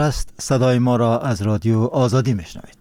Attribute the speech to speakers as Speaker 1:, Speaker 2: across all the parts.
Speaker 1: است. صدای ما را از رادیو آزادی میشنوید.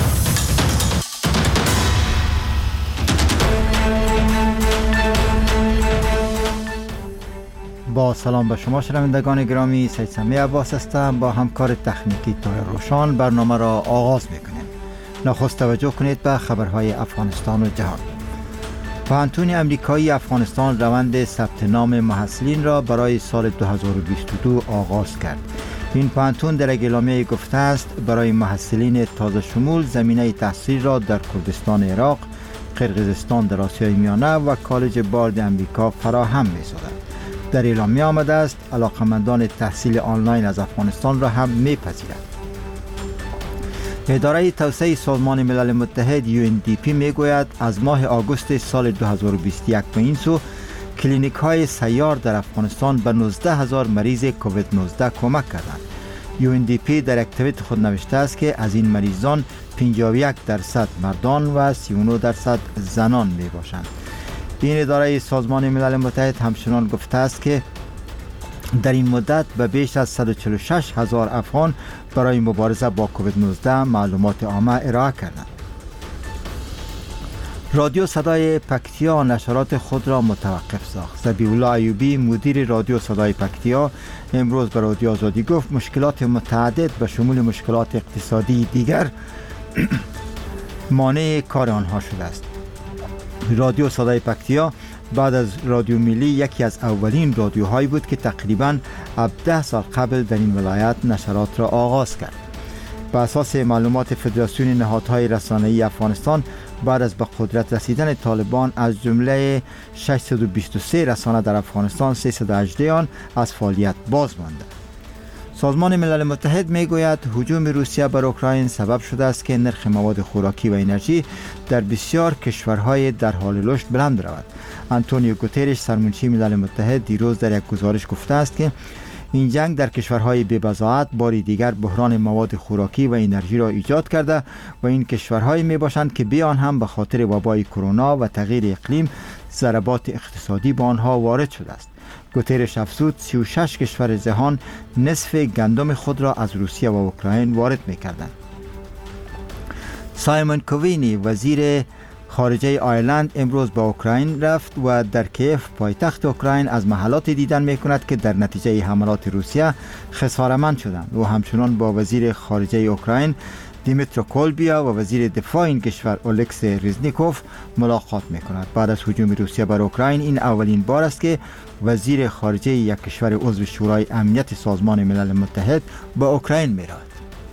Speaker 1: با سلام به شما شنوندگان گرامی، سید سمیع عباس هستم. با همکار تکنیکی طاهر روشان برنامه را آغاز میکنیم. نخست توجه کنید به خبرهای افغانستان و جهان. پوهنتون امریکایی افغانستان روند ثبت نام محصلین را برای سال 2022 آغاز کرد. این پوهنتون در اعلامیه گفته است برای محصلین تازه شمول زمینه تحصیل را در کردستان عراق، قرقیزستان در آسیای میانه و کالج بارد امریکا فراهم می‌سازد. در اعلامیه آمده است علاقمندان تحصیل آنلاین از افغانستان را هم می‌پذیرد. اداره توسعه سازمان ملل متحد UNDP میگوید از ماه آگوست سال 2021 به این سو کلینیک های سیار در افغانستان به 19,000 مریض کووید 19 کمک کردند. UNDP در یک توییت خود نوشته است که از این مریضان 51% مردان و 39% زنان می باشند. این اداره سازمان ملل متحد همچنان گفته است که در این مدت به بیش از 146,000 افغان برای مبارزه با کووید 19 معلومات عامه ارائه کردند. رادیو صدای پکتیا نشرات خود را متوقف ساخت. ذبیح الله ایوبی مدیر رادیو صدای پکتیا امروز به رادیو آزادی گفت مشکلات متعدد به شمول مشکلات اقتصادی دیگر مانع کار آنها شده است. رادیو صدای پکتیا بعد از رادیو ملی یکی از اولین رادیوهایی بود که تقریباً 17 سال قبل در این ولایت نشرات را آغاز کرد. بر اساس معلومات فدراسیون نهادهای رسانه‌ای افغانستان بعد از به قدرت رسیدن طالبان از جمله 623 رسانه در افغانستان 318 آن از فعالیت باز مانده. سازمان ملل متحد میگوید هجوم روسیه بر اوکراین سبب شده است که نرخ مواد خوراکی و انرژی در بسیار کشورهای در حال رشد بلند رود. آنتونیو گوترش سرمنشی ملل متحد دیروز در یک گزارش گفته است که این جنگ در کشورهای بی‌بضاعت باری دیگر بحران مواد خوراکی و انرژی را ایجاد کرده و این کشورهایی می باشند که بیان هم به خاطر وبای کرونا و تغییر اقلیم ضربات اقتصادی به آنها وارد شده است. گوترش افزود 36 کشور جهان نصف گندم خود را از روسیه و اوکراین وارد می کردند. سایمون کوینی وزیر خارجه آیرلند امروز به اوکراین رفت و در کیف پایتخت اوکراین از محلات دیدن می کند که در نتیجه حملات روسیه خساره‌مند شدند و همچنان با وزیر خارجه اوکراین دیمیترو کولبیا و وزیر دفاع این کشور اولکسی ریزنیکوف ملاقات می کند. بعد از هجوم روسیه بر اوکراین این اولین بار است که وزیر خارجه یک کشور عضو شورای امنیت سازمان ملل متحد به اوکراین می رود.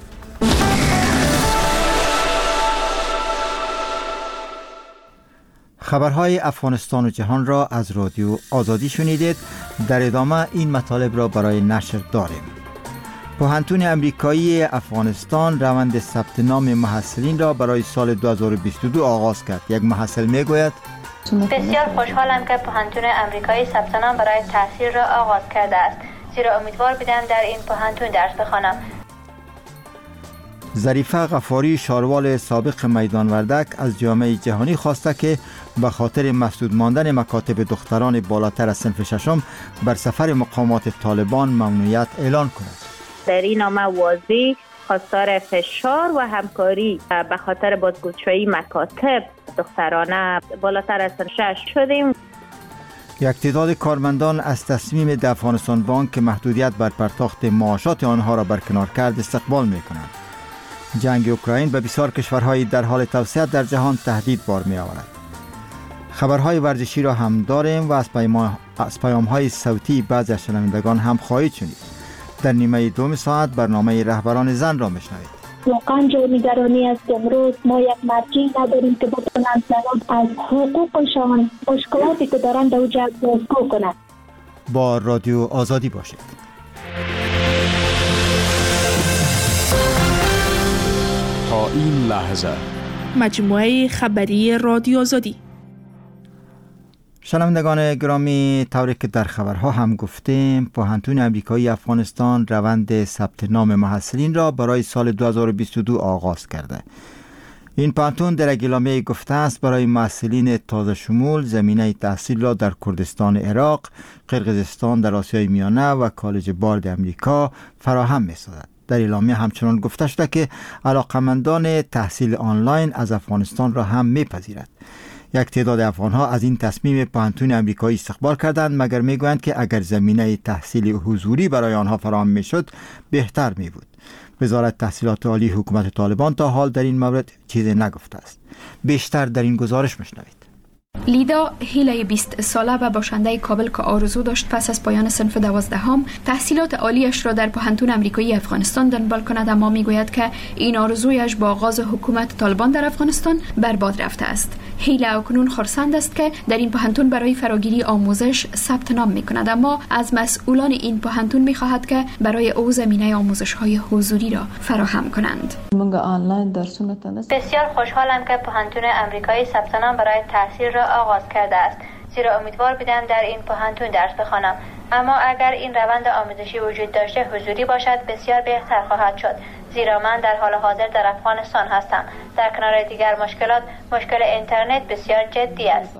Speaker 1: خبرهای افغانستان و جهان را از رادیو آزادی شنیدید. در ادامه این مطالب را برای نشر داریم. پوهنتون امریکایی افغانستان روند ثبت نام محصلین را برای سال 2022 آغاز کرد. یک محصل میگوید
Speaker 2: بسیار خوشحالم که پوهنتون امریکایی ثبت نام برای تحصیل را آغاز کرده است، زیرا امیدوار بودم در این پوهنتون درس بخوانم.
Speaker 1: ظریفه غفاری شاروال سابق میدان وردک از جامعه جهانی خواسته که به خاطر مسدود ماندن مکاتب دختران بالاتر از صنف ششم بر سفر مقامات طالبان ممنوعیت اعلان کند.
Speaker 3: در این نامه واضح خواستار فشار و همکاری به خاطر بازگشایی مکاتب دخترانه بالاتر از سن 6 شدیم.
Speaker 1: یک تعداد کارمندان از تصمیم د افغانستان بانک که محدودیت بر پرداخت معاشات آنها را برکنار کرد استقبال می‌کنند. جنگ اوکراین به بسیار کشورهای در حال توسعه در جهان تهدید بار می آورد. خبرهای ورزشی را هم داریم و از پیام‌های صوتی بعضی از شنوندگان هم خواهید شنید. در نیمه دوم ساعت برنامه رهبران زن را میشنوید.
Speaker 4: واقعا جای نگرانی است که امروز ما یک مرجعی نداریم که بتوانند زنان از حقوقشان مشکلاتی که دارند در اوجه بازگو کنند.
Speaker 1: با رادیو آزادی باشید.
Speaker 5: تا این لحظه
Speaker 6: مجموعه خبری رادیو آزادی.
Speaker 1: شنوندگان گرامی، طوری که در خبرها هم گفتیم، پوهنتون امریکایی افغانستان روند ثبت نام محصلین را برای سال 2022 آغاز کرده. این پوهنتون در اعلامیه گفته است برای محصلین تازه شمول زمینه تحصیل را در کردستان عراق، قرقیزستان در آسیای میانه و کالج بارد امریکا فراهم می‌سازد. در اعلامیه همچنان گفته شده که علاقمندان تحصیل آنلاین از افغانستان را هم میپذیرد. یک تعداد افغانها از این تصمیم پوهنتون امریکایی استقبال کردند، مگر میگویند که اگر زمینه تحصیل حضوری برای آنها فراهم میشد بهتر میبود. وزارت تحصیلات عالی حکومت طالبان تا حال در این مورد چیزی نگفته است. بیشتر در این گزارش میشنوید.
Speaker 7: لیدا هیله 20 ساله و باشنده کابل که آرزو داشت پس از پایان صنف 12 تحصیلات عالیش را در پوهنتون امریکایی افغانستان دنبال کند، اما میگوید که این آرزویش با آغاز حکومت طالبان در افغانستان برباد رفته است. هیله اکنون خرسند است که در این پوهنتون برای فراگیری آموزش ثبت نام میکند، اما از مسئولان این پوهنتون میخواهد که برای او زمینه آموزش های حضوری را فراهم کنند.
Speaker 2: بسیار خوشحالم که پوهنتون امریکایی ثبت نام برای تحصیل را آغاز کرده است، زیرا امیدوار بودم در این پوهنتون درس بخوانم. اما اگر این روند آموزشی وجود داشته حضوری باشد بسیار بهتر خواهد شد، زیرا من در حال حاضر در افغانستان هستم. در کنار دیگر مشکلات، مشکل اینترنت بسیار جدی است.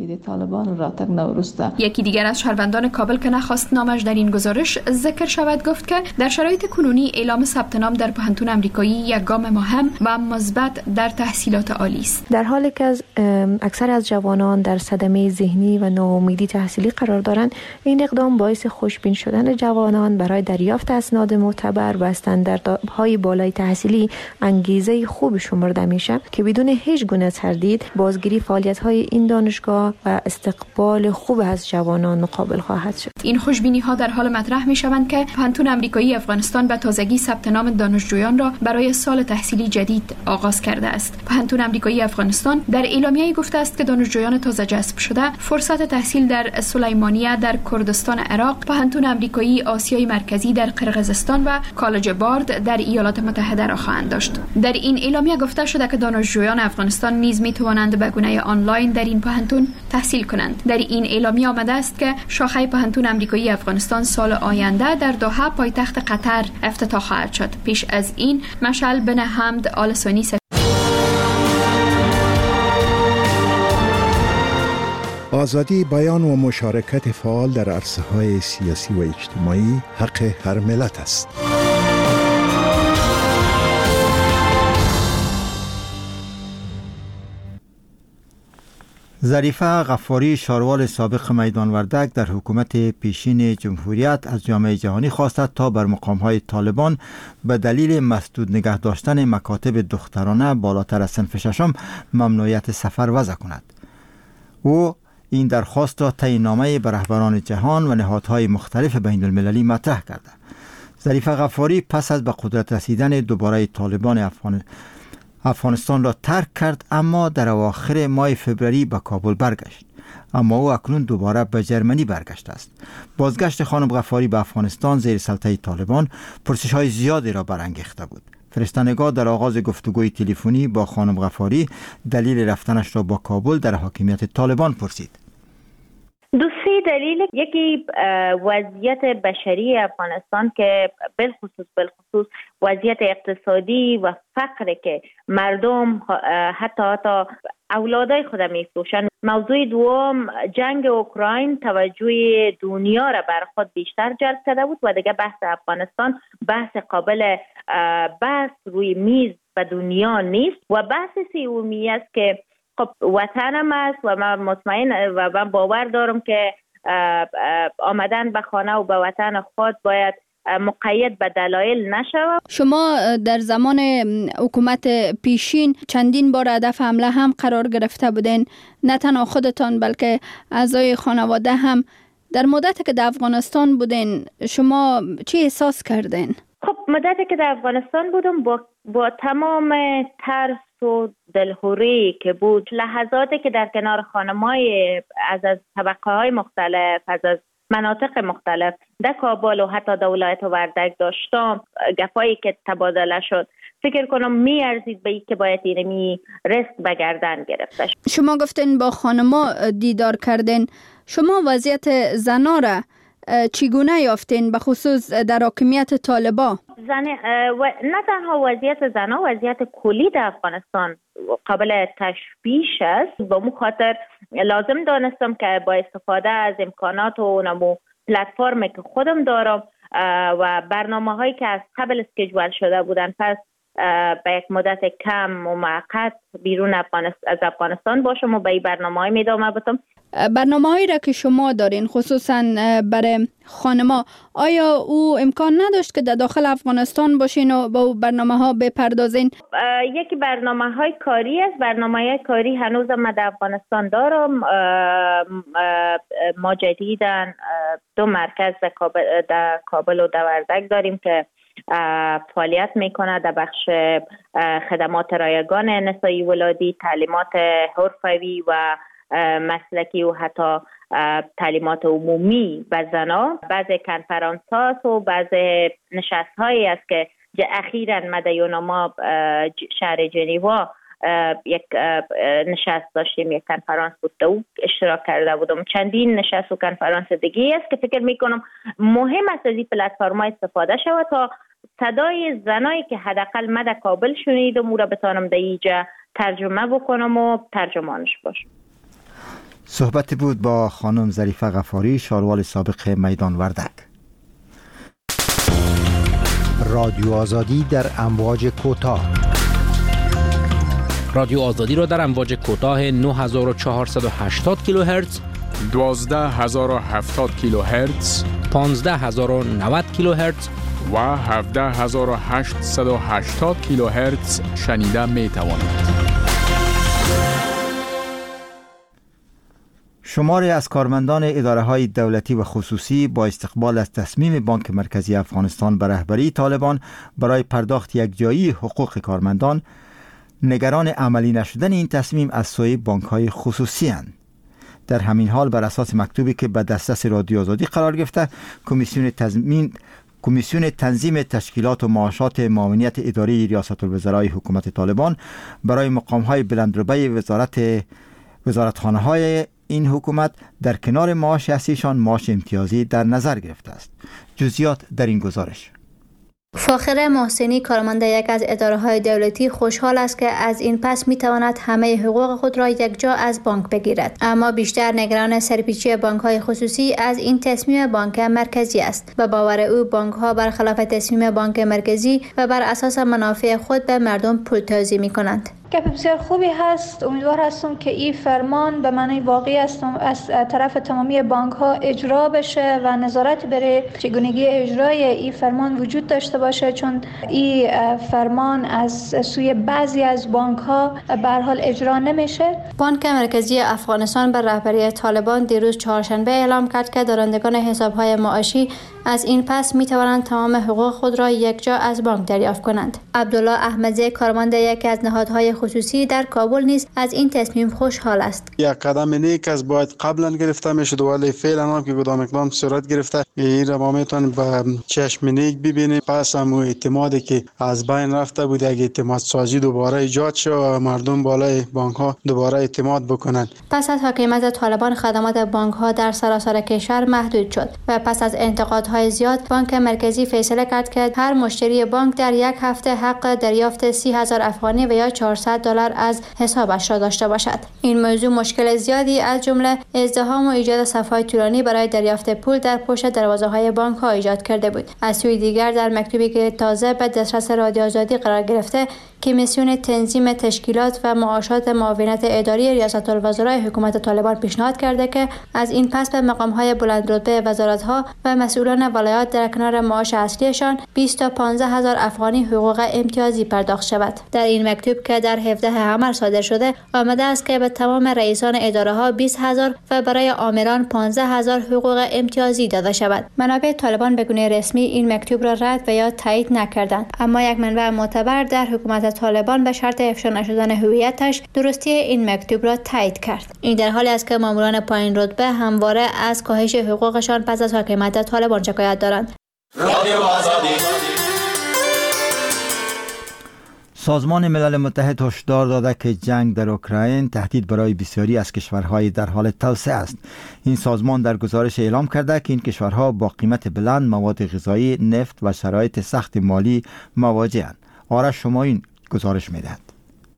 Speaker 7: یکی دیگر از شهروندان کابل که نخواست نامش در این گزارش ذکر شود گفت که در شرایط کنونی اعلام ثبت نام در پوهنتون امریکایی یک گام مهم و مثبت در تحصیلات عالی است.
Speaker 8: در حالی که اکثر از جوانان در صدمه ذهنی و ناامیدی تحصیلی قرار دارند، این اقدام باعث خوشبین شدن جوانان برای دریافت اسناد معتبر و استانداردهای بالای تحصیلی انگیزه خوب شمرده میشه که بدون هیچ گونه تردید بازگیری فعالیت‌های این دانشگاه و استقبال خوب از جوانان مقابل خواهد شد.
Speaker 7: این خوشبینی‌ها در حال مطرح می‌شوند که پوهنتون امریکایی افغانستان به تازگی ثبت نام دانشجویان را برای سال تحصیلی جدید آغاز کرده است. پوهنتون امریکایی افغانستان در اعلامیه‌ای گفته است که دانشجویان تازه جذب شده فرصت تحصیل در سلیمانیه در کردستان عراق، پوهنتون امریکایی آسیای مرکزی در قرقیزستان و کالج بارد در ایالات متحده را خواهند داشت. در این اعلامیه گفته شده که دانشجویان افغانستان نیز می‌توانند به گونه آنلاین در این پوهنتون تحصیل کنند. در این اعلامیه آمده است که شاخه پوهنتون امریکایی افغانستان سال آینده در دوحه پایتخت قطر افتتاح خواهد شد. پیش از این مشعل بن حمد آل ثانی
Speaker 9: آزادی بیان و مشارکت فعال در عرصه‌های سیاسی و اجتماعی حق هر ملت است.
Speaker 1: ظریفه غفاری، شاروال سابق میدان وردک در حکومت پیشین جمهوریت، از جامعه جهانی خواست تا بر مقام‌های طالبان به دلیل مسدود نگه داشتن مکاتب دخترانه بالاتر از صنف ششم ممنوعیت سفر وضع کند. او این درخواست را طی نامه به رهبران جهان و نهادهای مختلف بین المللی مطرح کرده. ظریفه غفاری پس از به قدرت رسیدن دوباره طالبان افغانستان را ترک کرد، اما در اواخر ماه فوریه به کابل برگشت. اما او اکنون دوباره به جرمنی برگشته است. بازگشت خانم غفاری به افغانستان زیر سلطه طالبان پرسش‌های زیادی را برانگیخته بود. فرستنگاه در آغاز گفتگوی تلفنی با خانم غفاری دلیل رفتنش را با کابل در حاکمیت طالبان پرسید.
Speaker 3: دو سه دلیل، یکی وضعیت بشری افغانستان که بالخصوص وضعیت اقتصادی و فقر که مردم حتی اولادای خود میفروشن. موضوع دوم، جنگ اوکراین توجه دنیا را بر خود بیشتر جلب کرده بود و دیگه بحث افغانستان بحث قابل بحث روی میز به دنیا نیست. و بحث سومی است که خب وطنم است و من مطمئن و من باور دارم که آمدن به خانه و به وطن خود باید مقید به دلایل نشود.
Speaker 10: شما در زمان حکومت پیشین چندین بار هدف حمله هم قرار گرفته بودین، نه تنها خودتان بلکه اعضای خانواده هم. در مدتی که در افغانستان بودین شما چی احساس کردین؟ خب
Speaker 3: مدتی که در افغانستان بودم با تمام ترس و دلهوری که بود، لحظاتی که در کنار خانم‌های از طبقه های مختلف، از مناطق مختلف در کابل و حتی در ولایت وردک داشتم، گپایی که تبادله شد، فکر کنم میارزید به این که باید اینمی ریسک به گردن گرفته.
Speaker 10: شما گفتین با خانما دیدار کردین، شما وضعیت زنا را چگونه یافتین به خصوص در حاکمیت طالبان؟
Speaker 3: نه تنها وضعیت زنا، وضعیت کلی در افغانستان قابل تشبیه است. با مو خاطر لازم دانستم که با استفاده از امکانات و نمو پلتفرمی که خودم دارم و برنامه هایی که از قبل اسکیجول شده بودن پس به یک مدت کم و موقت بیرون از افغانستان باشم و به این برنامه های ادامه بدم.
Speaker 10: برنامه هایی را که شما دارین خصوصا برای خانما، آیا او امکان نداشت که در داخل افغانستان باشین و به برنامه ها بپردازین؟
Speaker 3: یکی برنامه های کاری است. برنامه های کاری هنوز ما در افغانستان دارم. ما جدیداً 2 مرکز در کابل و در وردک داریم که فعالیت میکنه در بخش خدمات رایگان نسایی ولادی، تعلیمات حرفوی و مسلکی و حتی تعلیمات عمومی به زنان. بعضی کنفرانس هاست و بعضی نشست هایی است که اخیراً مدیون ما شهر جنیوا یک نشست داشتیم، یک کنفرانس بود و اشتراک کرده بودم. چندین نشست و کنفرانس دیگه است که فکر میکنم مهم است از این پلتفرم استفاده شود تا صدای زنایی که حداقل من در کابل شنیدم او را بتانم در اینجا ترجمه بکنم و ترجمانش باشم.
Speaker 1: صحبت بود با خانم ظریفه غفاری، شاروال سابق میدان وردک.
Speaker 11: رادیو آزادی در امواج کوتاه.
Speaker 12: رادیو آزادی را در امواج کوتاه 9480 کیلوهرتز،
Speaker 5: 12070 کیلوهرتز،
Speaker 12: 15090 کیلوهرتز
Speaker 5: و 17880 کیلوهرتز شنیده می توانید.
Speaker 1: شماری از کارمندان اداره‌های دولتی و خصوصی با استقبال از تصمیم بانک مرکزی افغانستان به رهبری طالبان برای پرداخت یکجایی حقوق کارمندان نگران عملی نشدن این تصمیم از سوی بانک‌های خصوصی اند. در همین حال بر اساس مکتوبی که به دسترس رادیو آزادی قرار گرفته، کمیسیون تنظیم تشکیلات و معاشات معاونیت اداری ریاست الوزرای حکومت طالبان برای مقام‌های بلندرتبه وزارتخانه‌های این حکومت در کنار معاش اصلیشان معاش امتیازی در نظر گرفته است. جزئیات در این گزارش.
Speaker 2: فاخره محسنی، کارمند یک از اداره‌های دولتی، خوشحال است که از این پس می‌تواند همه حقوق خود را یکجا از بانک بگیرد، اما بیشتر نگران سرپیچی بانک‌های خصوصی از این تصمیم بانک مرکزی است. به باور او بانک‌ها برخلاف تصمیم بانک مرکزی و بر اساس منافع خود به مردم پولتازی می‌کنند.
Speaker 13: گپ بسیار خوبی هست. امیدوار هستم که این فرمان به معنی واقعی است از طرف تمامی بانک ها اجرا بشه و نظارت بر چگونگی اجرای این فرمان وجود داشته باشه، چون این فرمان از سوی بعضی از بانک ها به هر حال اجرا نمیشه.
Speaker 2: بانک مرکزی افغانستان بر رهبری طالبان دیروز چهارشنبه اعلام کرد که دارندگان حساب‌های معاشی از این پس می توانند تمام حقوق خود را یکجا از بانک دریافت کنند. عبدالله احمدی، کارمند یکی از نهادهای خصوصی در کابل نیز از این تصمیم خوشحال است.
Speaker 14: یک قدم نیک است، باید قبلا گرفته میشد ولی فعلا هم که کدام اقدام صورت گرفته این را ما میتونیم با چشم نیک ببینیم. پس هم اعتمادی که از بین رفته بود، اگه اعتماد سازی دوباره ایجاد شد و مردم بالای بانک ها دوباره اعتماد بکنند.
Speaker 2: پس از حاکمیت طالبان خدمات بانک ها در سراسر کشور محدود شد و پس از انتقادهای زیاد بانک مرکزی فیصله کرد که هر مشتری بانک در یک هفته حق دریافت 30,000 افغانی و یا $400 از حسابش را داشته باشد. این موضوع مشکل زیادی از جمله ازدحام و ایجاد صف‌های طولانی برای دریافت پول در پشت دروازه‌های بانک ها ایجاد کرده بود. از سوی دیگر در مکتوبی که تازه به دسترس رادیو آزادی قرار گرفته، کمیسیون تنظیم تشکیلات و معاشات معاونت اداری ریاست الوزرای حکومت طالبان پیشنهاد کرده که از این پس به مقام‌های بلندرتبه وزارت‌ها و مسئولان ولایات در کنار معاش اصلیشان 20 تا 15,000 افغانی حقوق امتیازی پرداخت شود. در این مکتوب که در 17 حمل صادر شده آمده است که به تمام رئیسان اداره‌ها 20,000 و برای آمران 15,000 حقوق امتیازی داده شود. منابع طالبان به گونه رسمی این مکتوب را رد و یا تایید نکردند، اما یک منبع معتبر در حکومت طالبان به شرط افشا نشدن هویتش درستی این مکتوب را تایید کرد. این در حالی است که ماموران پایین رتبه همواره از کاهش حقوقشان پس از حاکمیت طالبان شکایت دارند.
Speaker 1: سازمان ملل متحد هشدار داده که جنگ در اوکراین تهدید برای بسیاری از کشورهای در حال توسعه است. این سازمان در گزارش اعلام کرده که این کشورها با قیمت بلند مواد غذایی، نفت و شرایط سخت مالی مواجه‌اند. آرش شمایین گزارش می‌دهد.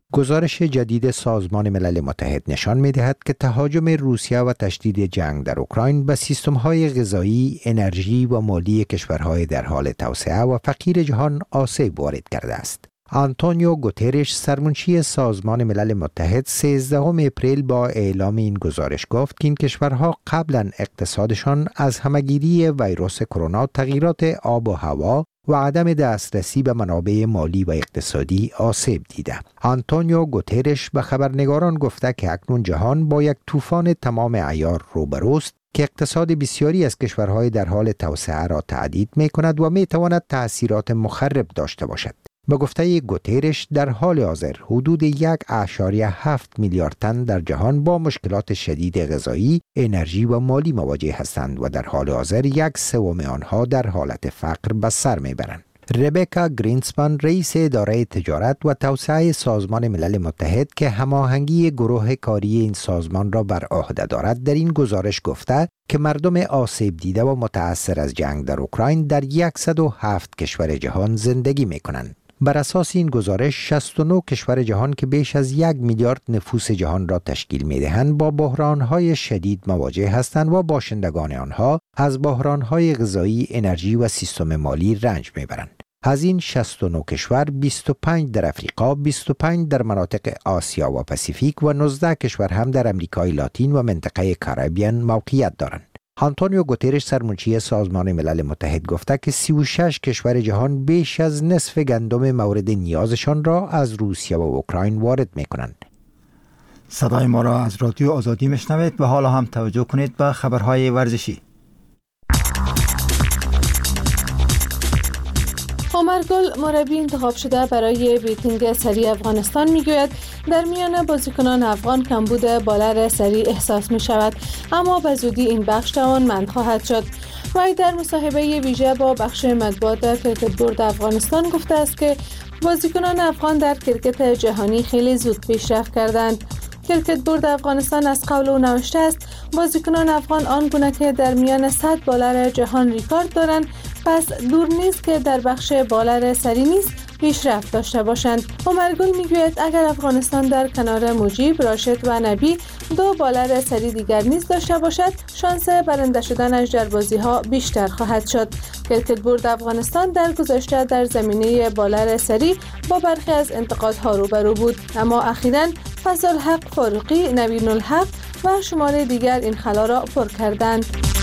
Speaker 11: گزارش جدید سازمان ملل متحد نشان می‌دهد که تهاجم روسیه و تشدید جنگ در اوکراین به سیستم‌های غذایی، انرژی و مالی کشورهای در حال توسعه و فقیر جهان آسیب وارد کرده است. آنتونیو گوترش سرمنشی سازمان ملل متحد 13 اپریل با اعلام این گزارش گفت که این کشورها قبلا اقتصادشان از همه‌گیری ویروس کرونا، تغییرات آب و هوا و عدم دسترسی به منابع مالی و اقتصادی آسیب دیده. آنتونیو گوترش به خبرنگاران گفته که اکنون جهان با یک طوفان تمام عیار روبروست که اقتصاد بسیاری از کشورهای در حال توسعه را تهدید می‌کند و می‌تواند تأثیرات مخرب داشته باشد. به گفته گوترش در حال حاضر حدود 1.7 میلیارد تن در جهان با مشکلات شدید غذایی، انرژی و مالی مواجه هستند و در حال حاضر 1/3 آنها در حالت فقر به سر میبرند. ربکا گرینسپان رئیس اداره تجارت و توسعه سازمان ملل متحد که هماهنگی گروه کاری این سازمان را بر عهده دارد در این گزارش گفته که مردم آسیب دیده و متأثر از جنگ در اوکراین در 107 کشور جهان زندگی میکنند. بر اساس این گزارش 69 کشور جهان که بیش از 1 میلیارد نفوس جهان را تشکیل می‌دهند با بحران‌های شدید مواجه هستند و باشندگان آنها از بحران‌های غذایی، انرژی و سیستم مالی رنج می‌برند. از این 69 کشور 25 در افریقا، 25 در مناطق آسیا و پاسیفیک و 19 کشور هم در امریکای لاتین و منطقه کاریبیان موقعیت دارند. آنتونیو گوترش سرمنشی سازمان ملل متحد گفته که 36 کشور جهان بیش از نصف گندم مورد نیازشان را از روسیه و اوکراین وارد می‌کنند.
Speaker 1: صدای ما را از رادیو آزادی میشنوید و حالا هم توجه کنید به خبرهای ورزشی.
Speaker 15: عمر گل مربی انتخاب شده برای بیتینگ سری افغانستان میگوید در میان بازیکنان افغان کمبود بالر سری احساس می شود، اما به زودی این بخش توانمند خواهد شد. وی در مصاحبه ویژه با بخش مطبوعات کرکت بورد افغانستان گفته است که بازیکنان افغان در کرکت جهانی خیلی زود پیشرفت کردند. کرکت بورد افغانستان از قول او نوشته است بازیکنان افغان آنگونه که در میان 100 بالر جهان ریکارد دارند، پس دور نیست که در بخش بالر سری نیز پیشرفت داشته باشند. عمر گل میگوید اگر افغانستان در کنار مجیب، راشد و نبی 2 بالر سری دیگر نیز داشته باشد، شانس برنده شدنش در بازی‌ها بیشتر خواهد شد. کرکت بورد افغانستان در گذشته در زمینه بالر سری با برخی از انتقادها روبرو بود، اما اخیراً فضلالحق فاروقی، نوین الحق و شمار دیگر این خلا را پر کردند.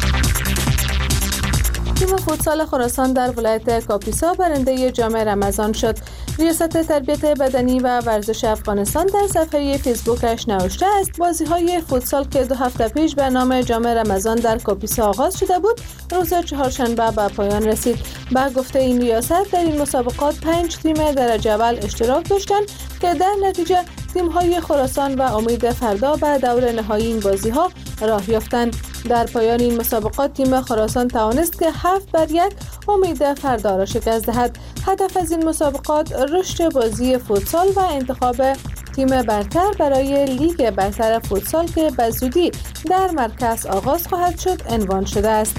Speaker 15: تیم فوتسال خراسان در ولایت کاپیسا برنده جام رمضان شد. ریاست تربیت بدنی و ورزش افغانستان در صفحه فیسبوکش نوشته است بازی‌های فوتسال که 2 هفته پیش به نام جام رمضان در کاپیسا آغاز شده بود، روز چهارشنبه به پایان رسید. با گفته این ریاست در این مسابقات 5 تیم درجه اول اشتراک داشتند که در نتیجه تیم‌های خراسان و امید فردا به دور نهایی این بازی‌ها راه یافتند. در پایان این مسابقات تیم خراسان توانست که 7-1 امید فردا را شکست دهد. هدف از این مسابقات رشد بازی فوتسال و انتخاب تیم برتر برای لیگ برتر فوتسال که به زودی در مرکز آغاز خواهد شد عنوان شده است.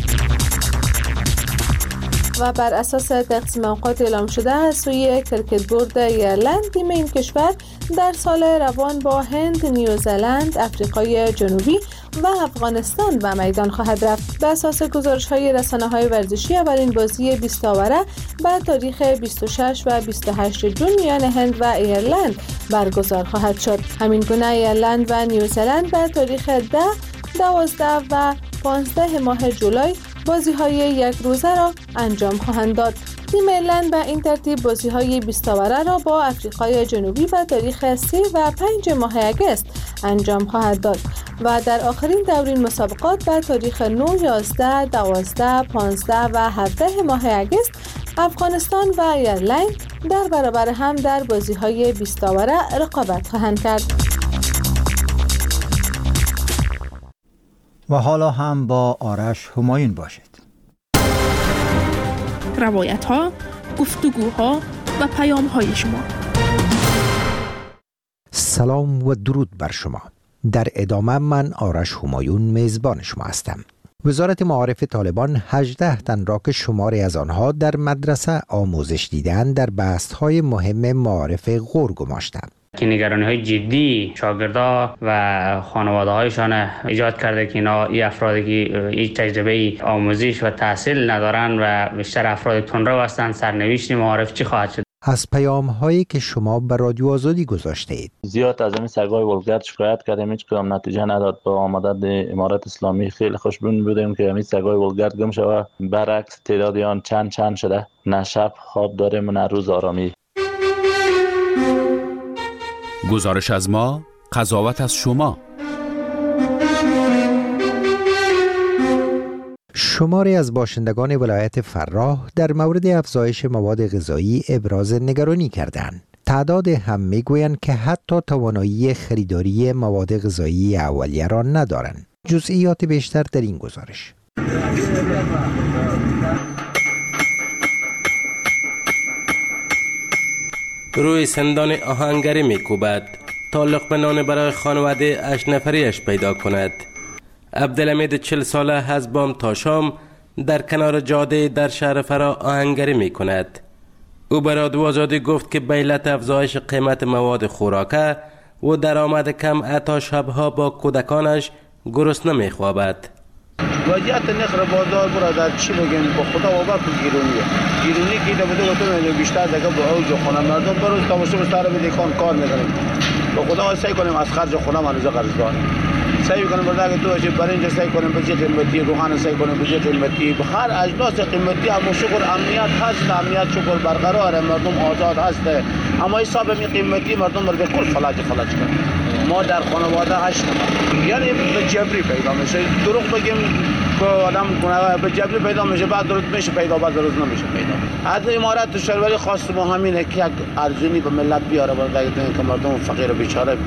Speaker 15: و بر اساس تقسیم اوقات اعلام شده از سوی کرکت بورد ایرلند، تیم این کشور در سال روان با هند، نیوزلند، آفریقای جنوبی و افغانستان به میدان خواهد رفت. به اساس گزارش‌های رسانه‌های ورزشی اولین بازی 20 اوره به تاریخ 26 و 28 جون میان هند و ایرلند برگزار خواهد شد. همین گونه ایرلند و نیوزلند به تاریخ 10، 12 و 15 ماه جولای بازی‌های یک روزه را انجام خواهند داد. تیم ایرلند به این ترتیب بازی‌های 20 اوره را با آفریقای جنوبی به تاریخ 3 و 5 ماه اگست انجام خواهد داد و در آخرین دورین مسابقات به تاریخ 9، 11، 12، 15 و 17 ماه اگست افغانستان و ایرلند در برابر هم در بازی‌های 20 اوره رقابت خواهند کرد.
Speaker 1: و حالا هم با آرش همایون باشید.
Speaker 6: روایت‌ها، گفتگوها و پیام‌های شما.
Speaker 11: سلام و درود بر شما. در ادامه من آرش همایون میزبان شما هستم. وزارت معارف طالبان 18 تن را که شماری از آنها در مدرسه آموزش دیدند در بحث‌های مهم معارف غور گماشته.
Speaker 16: که نگرانی‌های جدی شاگردها و خانواده‌هایشان ایجاد کرده که این افرادی که هیچ تجربه آموزش و تحصیل ندارند و بیشتر افراد تندرو هستند، سرنوشت معارف چی خواهد شد؟
Speaker 11: از پیام هایی که شما به رادیو آزادی گذاشته اید
Speaker 17: زیاد از این سگای ولگرد شکایت کردیم، هیچ کدام نتیجه نداد. با آمدن امارت اسلامی خیلی خوشبین بودیم که همین سگای ولگرد گم شوه، برعکس تعداد آن چند شده. نه شب خواب داریم و نه روز آرامی.
Speaker 5: گزارش از ما، قضاوت از شما.
Speaker 11: شماری از باشندگان ولایت فراه در مورد افزایش مواد غذایی ابراز نگرانی کردند. تعداد هم میگویند که حتی توانایی خریداری مواد غذایی اولیه را ندارند. جزئیات بیشتر در این گزارش.
Speaker 18: روی سندان آهنگری میکوبد تا لقمه نان برای خانواده 8 نفریش پیدا کند. عبدالحمید 40 ساله از بام تا شام در کنار جاده در شهر فرا آهنگری می کند. او به رادیو آزادی گفت که به علت افزایش قیمت مواد خوراکه و درآمد کم حتی شبها با کودکانش گرسنه می خوابد.
Speaker 19: وضعیت نرخ بازار برادر چی بگیم؟ با خدا باور کن گیرونی که بوده تو بیشتر دیگه با اوج خونه مردم بروز تماشا سر به دیکان کار میکنیم. با خدا سعی کنیم از خرج خونه منوزه قرض داریم. سعی کنیم برای تو چه برنج سعی کنیم به قیمتی، روغن سعی کنیم به قیمتی، هر اجناس قیمتی. اما شکر امنیت هست، امنیت شکر برقرار، مردم آزاد هست. اما حساب می قیمتی مردم رو به کل فلج کنه. ما در خانواده 8 نفر، یعنی به جبری پیدا میشه. دروغ بگیم که آدم به جبری پیدا میشه، بعد درست میشه پیدا، بعد درست نمیشه پیدا. از امارت شهروری خواست ما همینه که یک ارزونی به ملت بیاره برای که مردم فقیر و بیچاره.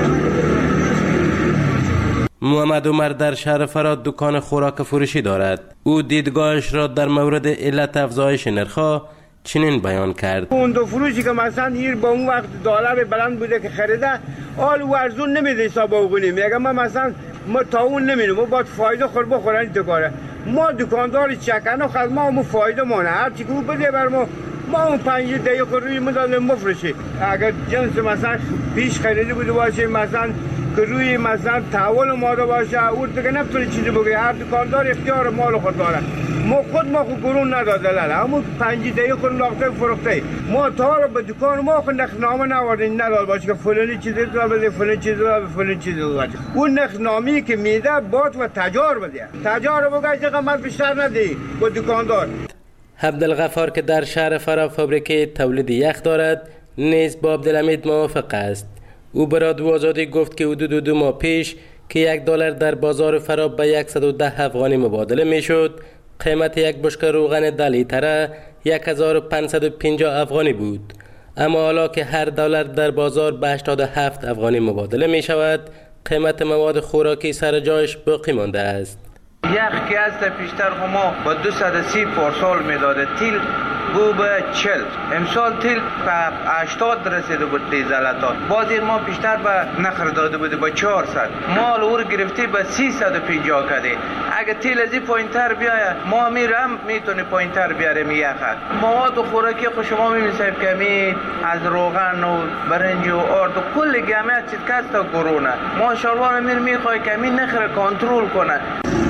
Speaker 18: محمد عمر در شهر فرا دکان خوراک فروشی دارد. او دیدگاهش را در مورد علت افزایش نرخ‌ها چنین بیان کرد.
Speaker 20: اون دو فروشی که مثلا هیر با اون وقت دلار بلند بوده که خریده، آل ورزون نمیده حساب بگونیم. میگم ما مثلا ما تا اون نمیدیم، ما باید فایده خور بخورن تو کاره. ما دکاندار چکنه خود ما فایده مونه، هر چی که بده بر ما اون 5 دقیقه روی مدال مفرشی. اگر جنس مثلا پیش خریده بوده باشه، مثلا که روی مثلا تحول ماده باشه، اون دیگه نمیتونه چیزی بگه. هر دکاندار اختیار مال خود داره. ما خود گرون نداده لاله، همون 5 دقیقه خود لاخته فروخته. ما تا رو به دکان ما خود نخنامه نوردیم نداد باشه که فلانی چیزی تو بده، فلانی چیزی تو فلانی چیزی تو بده. اون نخنامی که میده بات و تجار بده، تجار بگه چه قیمت بیشتر ندی با دکاندار.
Speaker 18: عبدالغفار که در شهر فرا فابریکه تولید یخ دارد نیز با عبدالحمید موافق است. او به رادیو آزادی گفت که حدود 2 ماه پیش که $1 در بازار فرا به 110 افغانی مبادله میشد، قیمت یک بشکه روغن 10 لیتره 1550 افغانی بود. اما حالا که هر $1 در بازار به 87 افغانی مبادله می شود، قیمت مواد خوراکی سر جایش باقی مانده است.
Speaker 21: یخ که از پیشتر ما با 230 پارسال میداده، تیل گو به 40، امسال تیل به 80 رسیده بود دیزلتا. بازی ما بیشتر به نخر داده بوده با 400، مال او گرفتی به 350 کده. اگه تیل از این پایینتر بیاید ما میرم میتونی پایینتر بیاریم یخ. مواد خوراکی خود شما میبینید که می از روغن و برنج و آرد و کل گمه چیز که تا گرونه. ما شلوار میر میخوای که می نخر کنترل کنه.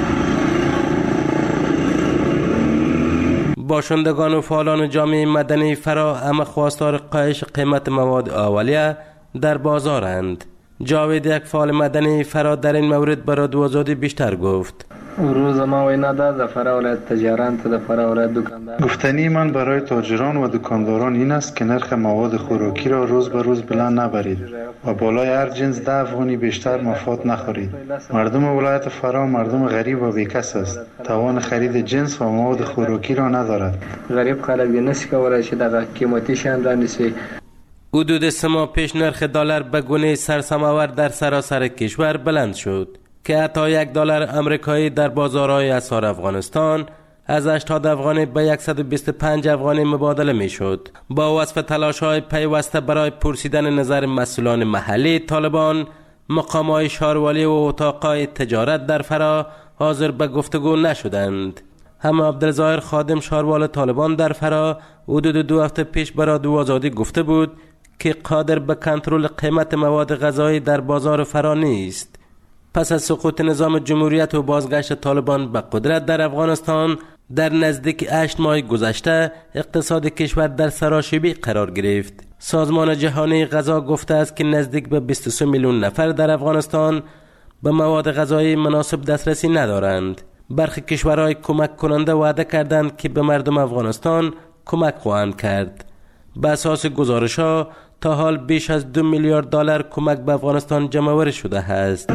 Speaker 18: باشندگان و فعالان جامعه مدنی فرا همه خواستار کاهش قیمت مواد اولیه در بازارند. جاوید، یک فعال مدنی فرا، در این مورد به رادیو آزادی بیشتر گفت.
Speaker 22: روز ما وینا در فرا ولایت تجاران در فرا ولایت دکاندار.
Speaker 14: گفتنی من برای تاجران و دکانداران این است که نرخ مواد خوراکی را روز به روز بلند نبرید و بالای هر جنس 10 افغانی بیشتر مفاد نخورید. مردم ولایت فرا مردم غریب و بیکس است. توان خرید جنس و مواد خوراکی را ندارد.
Speaker 22: غریب خلک نسی کولای شي دغه قیمتیشان را نیسی.
Speaker 18: حدود 3 ماه پیش نرخ دلار به گونه سرسم‌آور در سراسر کشور بلند شد که حتی $1 آمریکایی در بازارهای اسعار افغانستان از 80 افغانی به 125 افغانی مبادله می شد. با وصف تلاش‌های پیوسته برای پرسیدن نظر مسئولان محلی طالبان، مقام‌های شاروالی و اتاق‌های تجارت در فرا حاضر به گفتگو نشدند. هم عبدالظاهر خادم شاروال طالبان در فرا حدود 2 هفته پیش به رادیو آزادی گفته بود که قادر به کنترل قیمت مواد غذایی در بازار فرا نیست. پس از سقوط نظام جمهوریت و بازگشت طالبان به قدرت در افغانستان در نزدیک 8 ماه گذشته اقتصاد کشور در سراشیبی قرار گرفت. سازمان جهانی غذا گفته است که نزدیک به 23 میلیون نفر در افغانستان به مواد غذایی مناسب دسترسی ندارند. برخی کشورهای کمک کننده وعده کردند که به مردم افغانستان کمک خواهند کرد. به اساس گزارش‌ها تا حال بیش از 2 میلیارد دلار کمک به افغانستان جمع‌آوری شده است.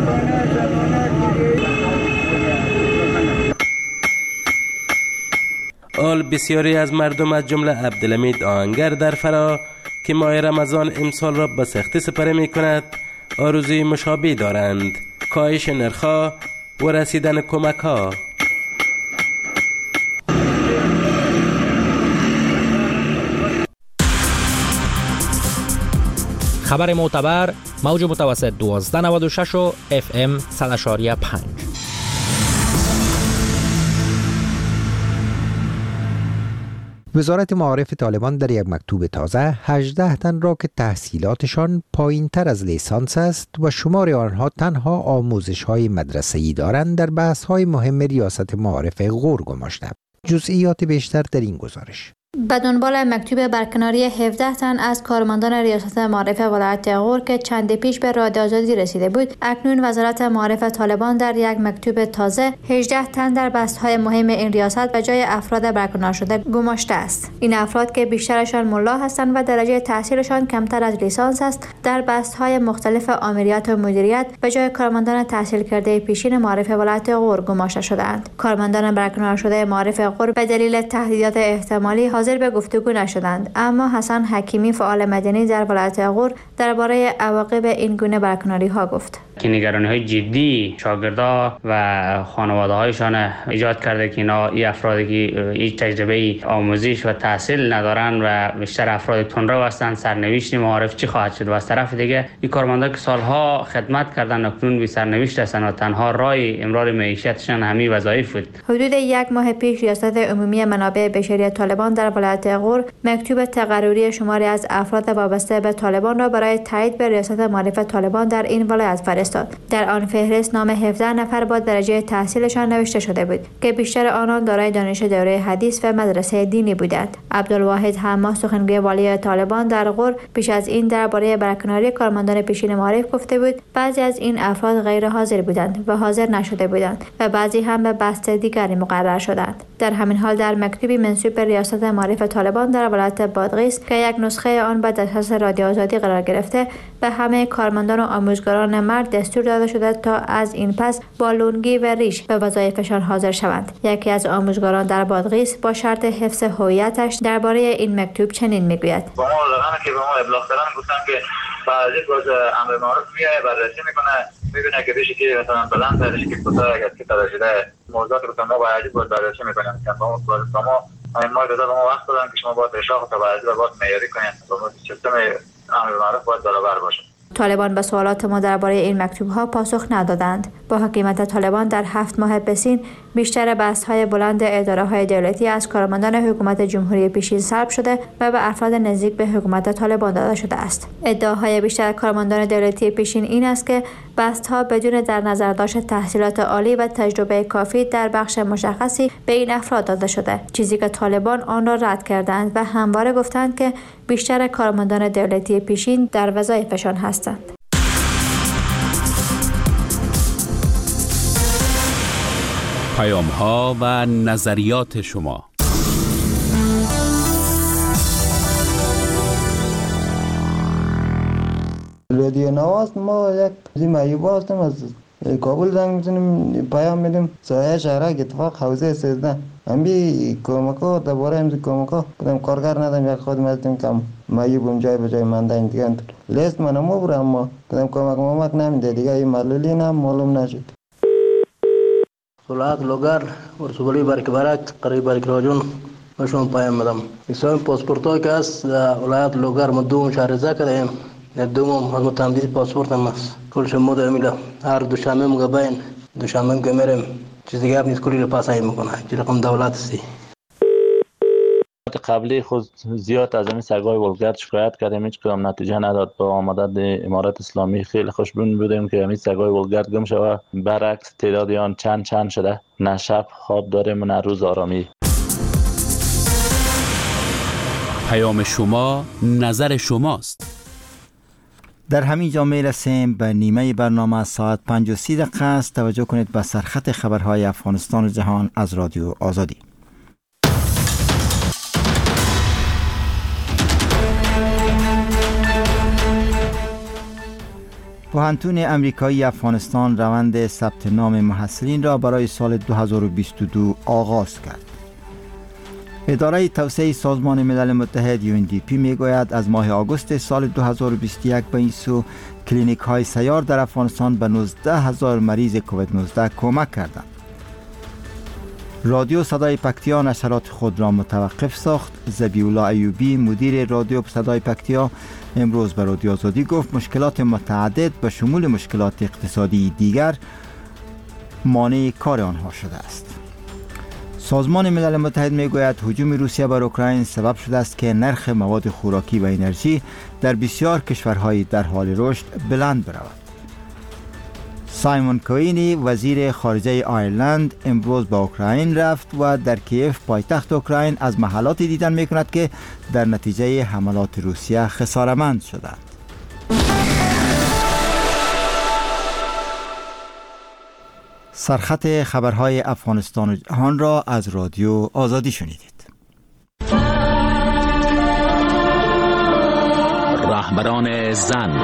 Speaker 18: آل بسیاری از مردم از جمله عبدالحمید آهنگر در فرا که ماه رمضان امسال را به سختی سپری می کند آرزوی مشابه دارند: کاهش نرخ‌ها و رسیدن کمک‌ها.
Speaker 12: خبر معتبر موج متوسط 1296 و FM 100.5.
Speaker 11: وزارت معارف طالبان در یک مکتوب تازه 18 تن را که تحصیلاتشان پایین تر از لیسانس است و شمار آنها تنها آموزش های مدرسه‌ای دارند در بحث های مهم ریاست معارف غور گماشته. جزئیات بیشتر در این گزارش.
Speaker 2: به دنبال مکتوب برکناری 17 تن از کارمندان ریاست معارف ولایت غور که چند پیش به رادیو آزادی رسیده بود، اکنون وزارت معارف طالبان در یک مکتوب تازه 18 تن در بحث‌های مهم این ریاست به جای افراد برکنار شده گماشته است. این افراد که بیشترشان ملا هستند و درجه تحصیلشان کمتر از لیسانس است، در بحث‌های مختلف آمریت و مدیریت به جای کارمندان تحصیل کرده پیشین معارف ولایت غور گماشته شدند. کارمندان برکنار شده معارف غور به دلیل تهدیدات احتمالی حاضر به گفتگو نشدند، اما حسن حکیمی فعال مدنی در ولایت غور درباره عواقب این گونه برکناری ها گفت
Speaker 16: که نگرانی‌های جدی شاگردا و خانواده‌هایشان ایجاد کرده که اینا این افرادی که هیچ تجربه آموزش و تحصیل ندارن و بیشتر افراد تندرو هستند، سرنوشت معارف چی خواهد شد؟ و از طرف دیگه این کارمندان که سالها خدمت کردن اکنون بی سرنوشت هستند و تنها راه امرار معیشتشان همین وظایف بود.
Speaker 2: حدود یک ماه پیش ریاست عمومی منابع بشری طالبان در ولایت غور مکتوب تقرری شماری از افراد وابسته به طالبان را برای تایید به ریاست معارف طالبان در این ولایت فرستاد. در آن فهرست نام 17 نفر با درجه تحصیلشان نوشته شده بود که بیشتر آنان دارای دانش دوره حدیث و مدرسه دینی بودند. عبدالواحد حماد سخنگوی والی طالبان در غور پیش از این درباره برکناری کارمندان پیشین معارف گفته بود بعضی از این افراد غیر حاضر بودند و حاضر نشده بودند و بعضی هم به بست دیگری مقرر شدند. در همین حال در مکتوبی منسوب به ریاست معارف طالبان در ولایت بادغیس که یک نسخه آن به دسترس رادیو آزادی قرار گرفته، به همه کارمندان و آموزگاران مرد دستور داده شده تا از این پس با لنگی و ریش به وظایفشان حاضر شوند. یکی از آموزگاران در بادغیس با شرط حفظ هویتش درباره این مکتوب چنین میگوید:
Speaker 4: با ما لغمه که به ما ابلاغ کردن گفتن که بعد از روز امر معروف میاد بررسی میکنه، میبینه که ریشی که مثلا بلند ریشی که کوتاه اگر که شده موضوعات رو ما باید بررسی میکنیم. با ما ما داده به ما وقت دادن که شما باید اشاق تا بعد باید معیاری کنید با سیستم امر معروف باید برابر باشه.
Speaker 2: طالبان به سوالات ما درباره این مکتوب‌ها پاسخ ندادند. با حکومت طالبان در 7 ماه بسین بیشتر بحث‌های بلند اداره‌های دولتی از کارمندان حکومت جمهوری پیشین سلب شده و به افراد نزدیک به حکومت طالبان داده شده است. ادعاهای بیشتر کارمندان دولتی پیشین این است که بحث‌ها بدون در نظر داشت تحصیلات عالی و تجربه کافی در بخش مشخصی به این افراد داده شده، چیزی که طالبان آن را رد کردند و همواره گفتند که بیشتر کارمندان دولتی پیشین در وظایفشان هستند.
Speaker 5: پیام‌ها و نظریات شما.
Speaker 8: رادیو نواز ما یک معیوب هستم از کابل زنگ میزنیم پیام میدیم سایه شهرک اتفاق حوزه 13 همی کمکا درباره همین کمکا کدام کارگر ندارم یک خدمتیم کم معیوبم جای به جای مانده این دیگه لیست منم برم اما کدام کمک نمیده دیگه این معلولی هم معلوم نشد.
Speaker 23: سولات لوگر ورسولی برک برک قریب برک راجون مشون پیام میدم. اسم پاسپورت که است ولایت لوگر مدوم شهرزا کردیم دوم متمدید پاسپورت هم است. کل شما دمیلا هر دوشنبه مقابل دوشنبه که میرم چیز دیگه نیست کلی رو پاسایی میکنه چه رقم دولت است.
Speaker 17: قبلی خود زیاد از این سگای ولگرد شکایت کردیم، هیچ کدام نتیجه نداد. با آمدن امارات اسلامی خیلی خوشبین بودیم که همین سگای ولگرد گم شود. برعکس تعداد آن چند شده. نه شب خواب داریم و نه روز آرامی.
Speaker 5: پیام شما، نظر شماست.
Speaker 1: در همین جا می رسیم به نیمه برنامه. ساعت 5:30 است. توجه کنید به سرخط خبرهای افغانستان و جهان از رادیو آزادی. پوهنتون امریکایی افغانستان روند ثبت نام محصلین را برای سال 2022 آغاز کرد. اداره توسعه سازمان ملل متحد UNDP میگوید از ماه آگوست سال 2021 به این سو کلینیک های سیار در افغانستان به 19,000 مریض کووید 19 کمک کردند. رادیو صدای پکتیا نشرات خود را متوقف ساخت. ذبیح‌الله ایوبی مدیر رادیو صدای پکتیا امروز به رادیو آزادی گفت مشکلات متعدد به شمول مشکلات اقتصادی دیگر مانع کار آنها شده است. سازمان ملل متحد میگوید هجوم روسیه بر اوکراین سبب شده است که نرخ مواد خوراکی و انرژی در بسیار کشورهای در حال رشد بلند برود. سایمون کوینی وزیر خارجه آیرلند امروز به اوکراین رفت و در کیف پایتخت اوکراین از محلاتی دیدن میکند که در نتیجه حملات روسیه خساره‌مند شدند. سرخط خبرهای افغانستان و جهان را از رادیو آزادی شنیدید.
Speaker 5: رهبران زن.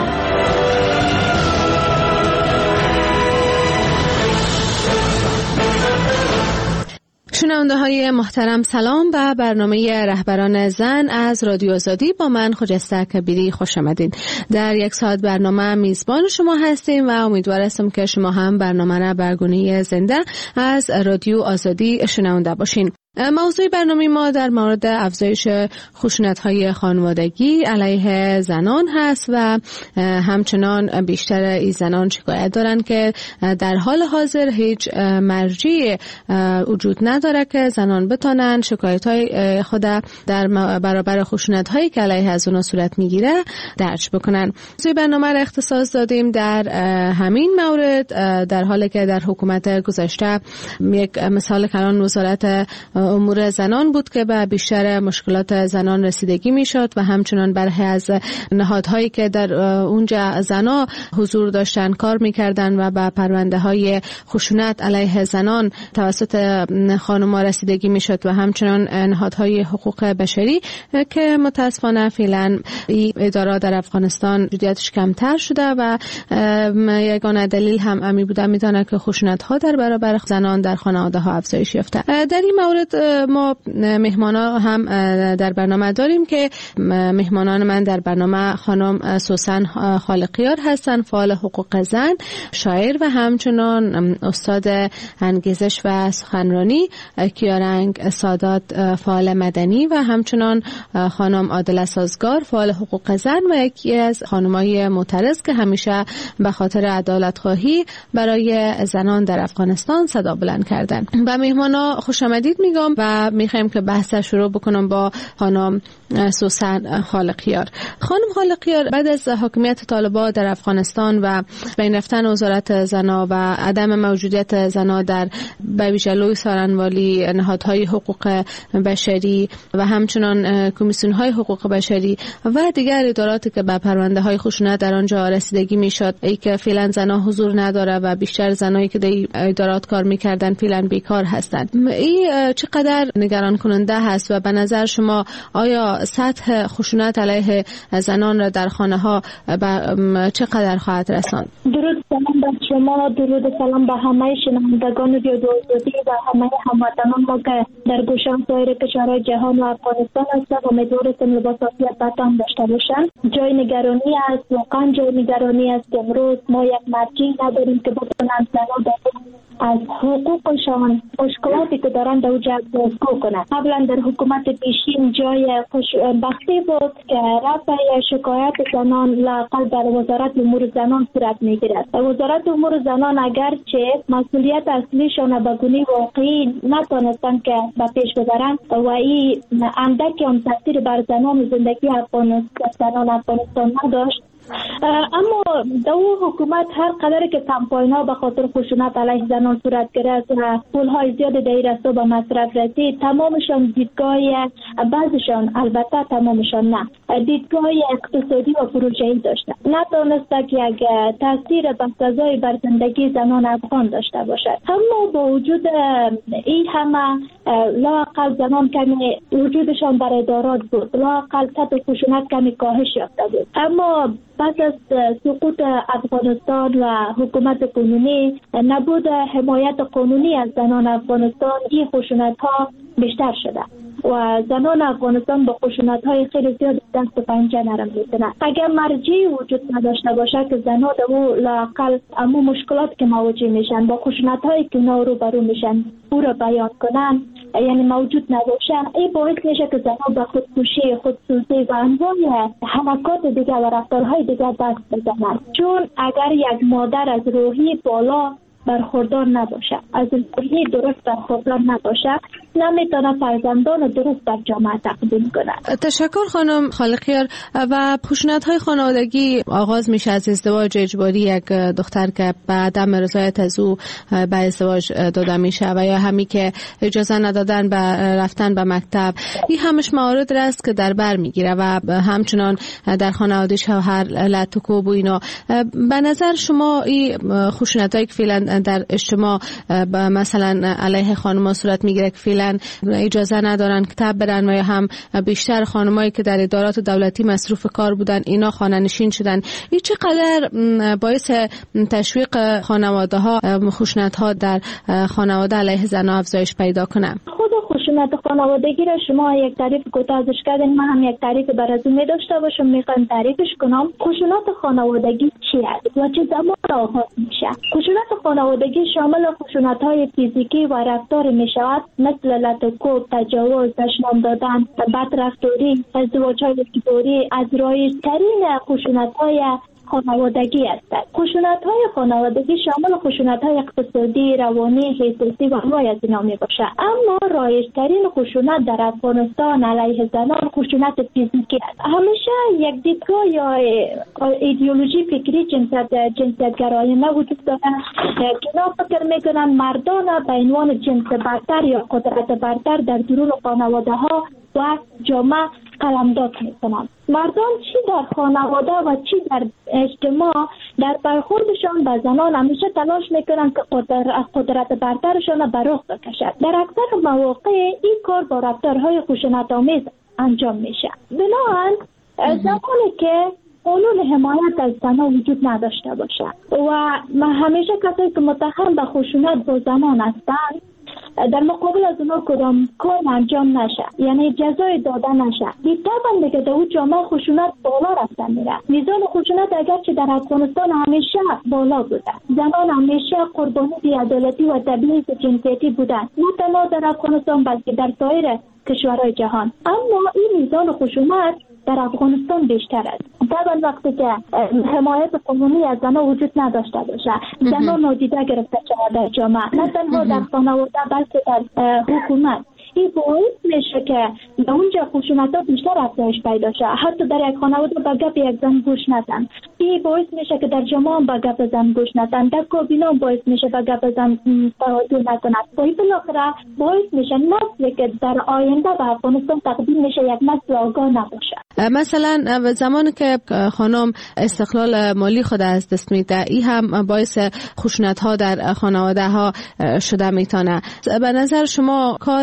Speaker 15: شنونده های محترم سلام به برنامه رهبران زن از رادیو آزادی. با من خجسته کبیری خوش آمدین. در یک ساعت برنامه میزبان شما هستیم و امیدوار هستم که شما هم برنامه را به گونه زنده از رادیو آزادی شنونده باشین. موضوع برنامه ما در مورد افزایش خشونت‌های خانوادگی علیه زنان هست و همچنان بیشتر این زنان شکایت دارند که در حال حاضر هیچ مرجعی وجود نداره که زنان بتونن شکایت‌های خود در برابر خشونت‌هایی که علیه از اونها صورت میگیره درج بکنن. موضوع برنامه را اختصاص دادیم در همین مورد، در حالی که در حکومت گذشته یک مثال کلان وزارت امور زنان بود که به بیشتر مشکلات زنان رسیدگی میشد و همچنان برخی از نهادهایی که در اونجا زنا حضور داشتن کار میکردن و به پرونده های خشونت علیه زنان توسط خانم‌ها رسیدگی میشد و همچنان نهادهای حقوق بشری که متاسفانه فعلا این اداره در افغانستان جدیتش کمتر شده و یگانه دلیل هم امی بوده میدانه که خشونت ها در برابر زنان در خانواده ها افزایش یافته. در این مورد ما مهمانا هم در برنامه داریم که مهمانان من در برنامه خانم سوسن خالقیار هستند، فعال حقوق زن، شاعر و همچنان استاد انگیزش و سخنرانی، کیارنگ سادات فعال مدنی و همچنان خانم عادله سازگار فعال حقوق زن و یکی از خانمای معترض که همیشه به خاطر عدالت خواهی برای زنان در افغانستان صدا بلند کردن. و مهمانا خوش آمدید میگم و میخوایم که بحث شروع بکنم با خانم سوسن خالقیار. خانم خالقیار، بعد از حاکمیت طالبان در افغانستان و بین رفتن وزارت زنا و عدم موجودیت زنا در به ویژه لوی سارنوالی، نهادهای حقوق بشری و همچنان کمیسیون های حقوق بشری و دیگر اداراتی که به پرونده های خشونت در آنجا رسیدگی میشد، ای که فعلا زنا حضور نداره و بیشتر زنایی که در ادارات کار میکردن فعلا بیکار هستند. این چقدر نگران کننده هست و به نظر شما آیا سطح خشونت علیه زنان را در خانه ها چقدر خواهد رساند؟
Speaker 7: درود سلام به شما، درود سلام به همه شنوندگان رادیو آزادی و همه هموطنان ما که در گوشه سایر کشورهای جهان و افغانستان هستند. امیدوارم لباس عافیت بتان داشته باشند. جای نگرانی است، واقعا جای نگرانی است که امروز ما یک مرجعی نداریم که بتونن زنان در از حقوقشان مشکلاتی که دارن در اوجه گفتگو کنند. قبلا در حکومت پیشین جای خوشبختی بود که رفع شکایت زنان لااقل در وزارت امور زنان صورت میگیرد. وزارت امور زنان اگرچه مسئولیت اصلیشان به گونه واقعی نتونستن که به پیش ببرن و این اندکی هم تاثیر بر زنان زندگی افغانستان نداشت، اما دو حکومت هر قدر که کمپاین‌ها به خاطر خشونت علیه زنان صورت گرفت و پول‌های زیاد در رسو به مصرف رسید، تمامشان دیدگاه، بعضشان البته تمامشان نه، دیدگاه اقتصادی و پروژه‌ای داشتند. نتونسته که یک تاثیر بسزایی بر زندگی زنان افغان داشته باشد. اما با وجود این همه لااقل زنان کمی وجودشان در ادارات بود، لااقل سطح خشونت کمی کاهش یافته بود. اما پس از سقوط افغانستان و حکومت قانونی، نبود حمایت قانونی از زنان افغانستان، این خشونت‌ها بیشتر شده و زنان افغانستان با خشونت‌های خیلی زیاد دست و پنجه نرم می‌زنند. اگر مرجعی وجود نداشته باشه که زنان او لااقل اما مشکلات که مواجه میشن با خشونت‌هایی که اونا روبرو میشن او را بیان کنن، یعنی موجود نباشه، این باعث میشه که زنان به خودکشی، خودسوزی و انواع حرکات دیگر و رفتارهای دیگر دست بزنند. چون اگر یک مادر از روحی بالا برخوردار نباشه، از روحی درست برخوردار نباشه، نمیتونه فرزندان درست در جامعه تقدیم کنه.
Speaker 15: تشکر خانم خالقیار. و خشونت‌های خانوادگی آغاز میشه از ازدواج اجباری یک دختر که به عدم رضایت از او به ازدواج داده میشه و یا همی که اجازه ندادن به رفتن به مکتب. این همش موارد است که در بر میگیره و همچنان در خانواده شوهر لطکوب و اینا. به نظر شما این خشونت‌هایی که فعلا در اجتماع مثلا علیه خانم‌ها صورت میگیره که فعلا اجازه ندارن کتاب برن و یا هم بیشتر خانمایی که در ادارات دولتی مصروف کار بودن اینا خانه نشین شدن، این چقدر باعث تشویق خانواده‌ها خشونت‌ها در خانواده علیه زن‌ها افزایش پیدا کنه؟
Speaker 7: خود خشونت خانوادگی را شما یک تعریف کوتاهش کردین، من هم یک تعریف براتون می داشته باشم، میخوام تعریفش کنم. خشونت خانوادگی چی است و چه زمان آغاز میشه؟ خشونت خانوادگی شامل خشونت‌های فیزیکی و رفتاری میشود، مثل لطکوب، تجاوز، دشنام دادن، بدرفتاری، ازدواج‌های اجباری از رایج‌ترین خشونت‌های خانوادگی است. خشونت‌های خانوادگی شامل خشونت‌های اقتصادی، روانی، حیثیتی و انواع از اینا میباشه. اما رایج‌ترین خشونت در افغانستان علیه زنان خشونت فیزیکی است. همیشه یک دیدگاه یا ایدئولوژی فکری جنسیت‌گرایانه وجود داره که اینا فکر میکنن مردان به عنوان جنس برتر یا قدرت برتر در درون خانواده‌ها و جامعه قلمداد میکنند. مردان چی در خانواده و چی در اجتماع در برخوردشان به زنان همیشه تلاش میکنند که قدرت برترشان به رخ بکشد. در اکثر مواقع این کار با رفتارهای خشونت‌آمیز انجام میشه. بنابراین زمانی که قانون حمایت از زنان وجود نداشته باشه و همیشه کسایی که متهم به خشونت با زنان هستند در مقابل از اونا کدام کار انجام نشه، یعنی جزای داده نشه، دیگه که در اون جامعه خشونت بالا رفته میره. میزان خشونت اگرچه در افغانستان همیشه بالا بوده، زنان همیشه قربانی بی‌عدالتی و تبعیض جنسیتی بودن، نه تنها در افغانستان بلکه در سایر کشورهای جهان. اما این میزان خشونت در افغانستان بیشتر است. طبعا وقتی که حمایت قانونی از زنان وجود نداشته باشه، زنان نادیده گرفته شود در جامعه، نه تنها در خانواده بلکه در حکومت، این باعث میشه که به اونجا خشونت‌ها بیشتر افزایش پیدا شه. حتی در یک خانواده به گپ یک زن گوش ندن، این باعث میشه که در جامعه به گپ زن گوش ندن، در کابینه باعث میشه به گپ زن توجه نکنند. بالاخره باعث میشه نسلی که در آینده به افغانستان تقدیم میشه یک نسل آگاه نباشه.
Speaker 15: مثلا زمانی که خانم استقلال مالی خود از دست میده، این هم باعث خشونت‌ها در خانواده ها شده میتونه. به نظر شما کار یک زن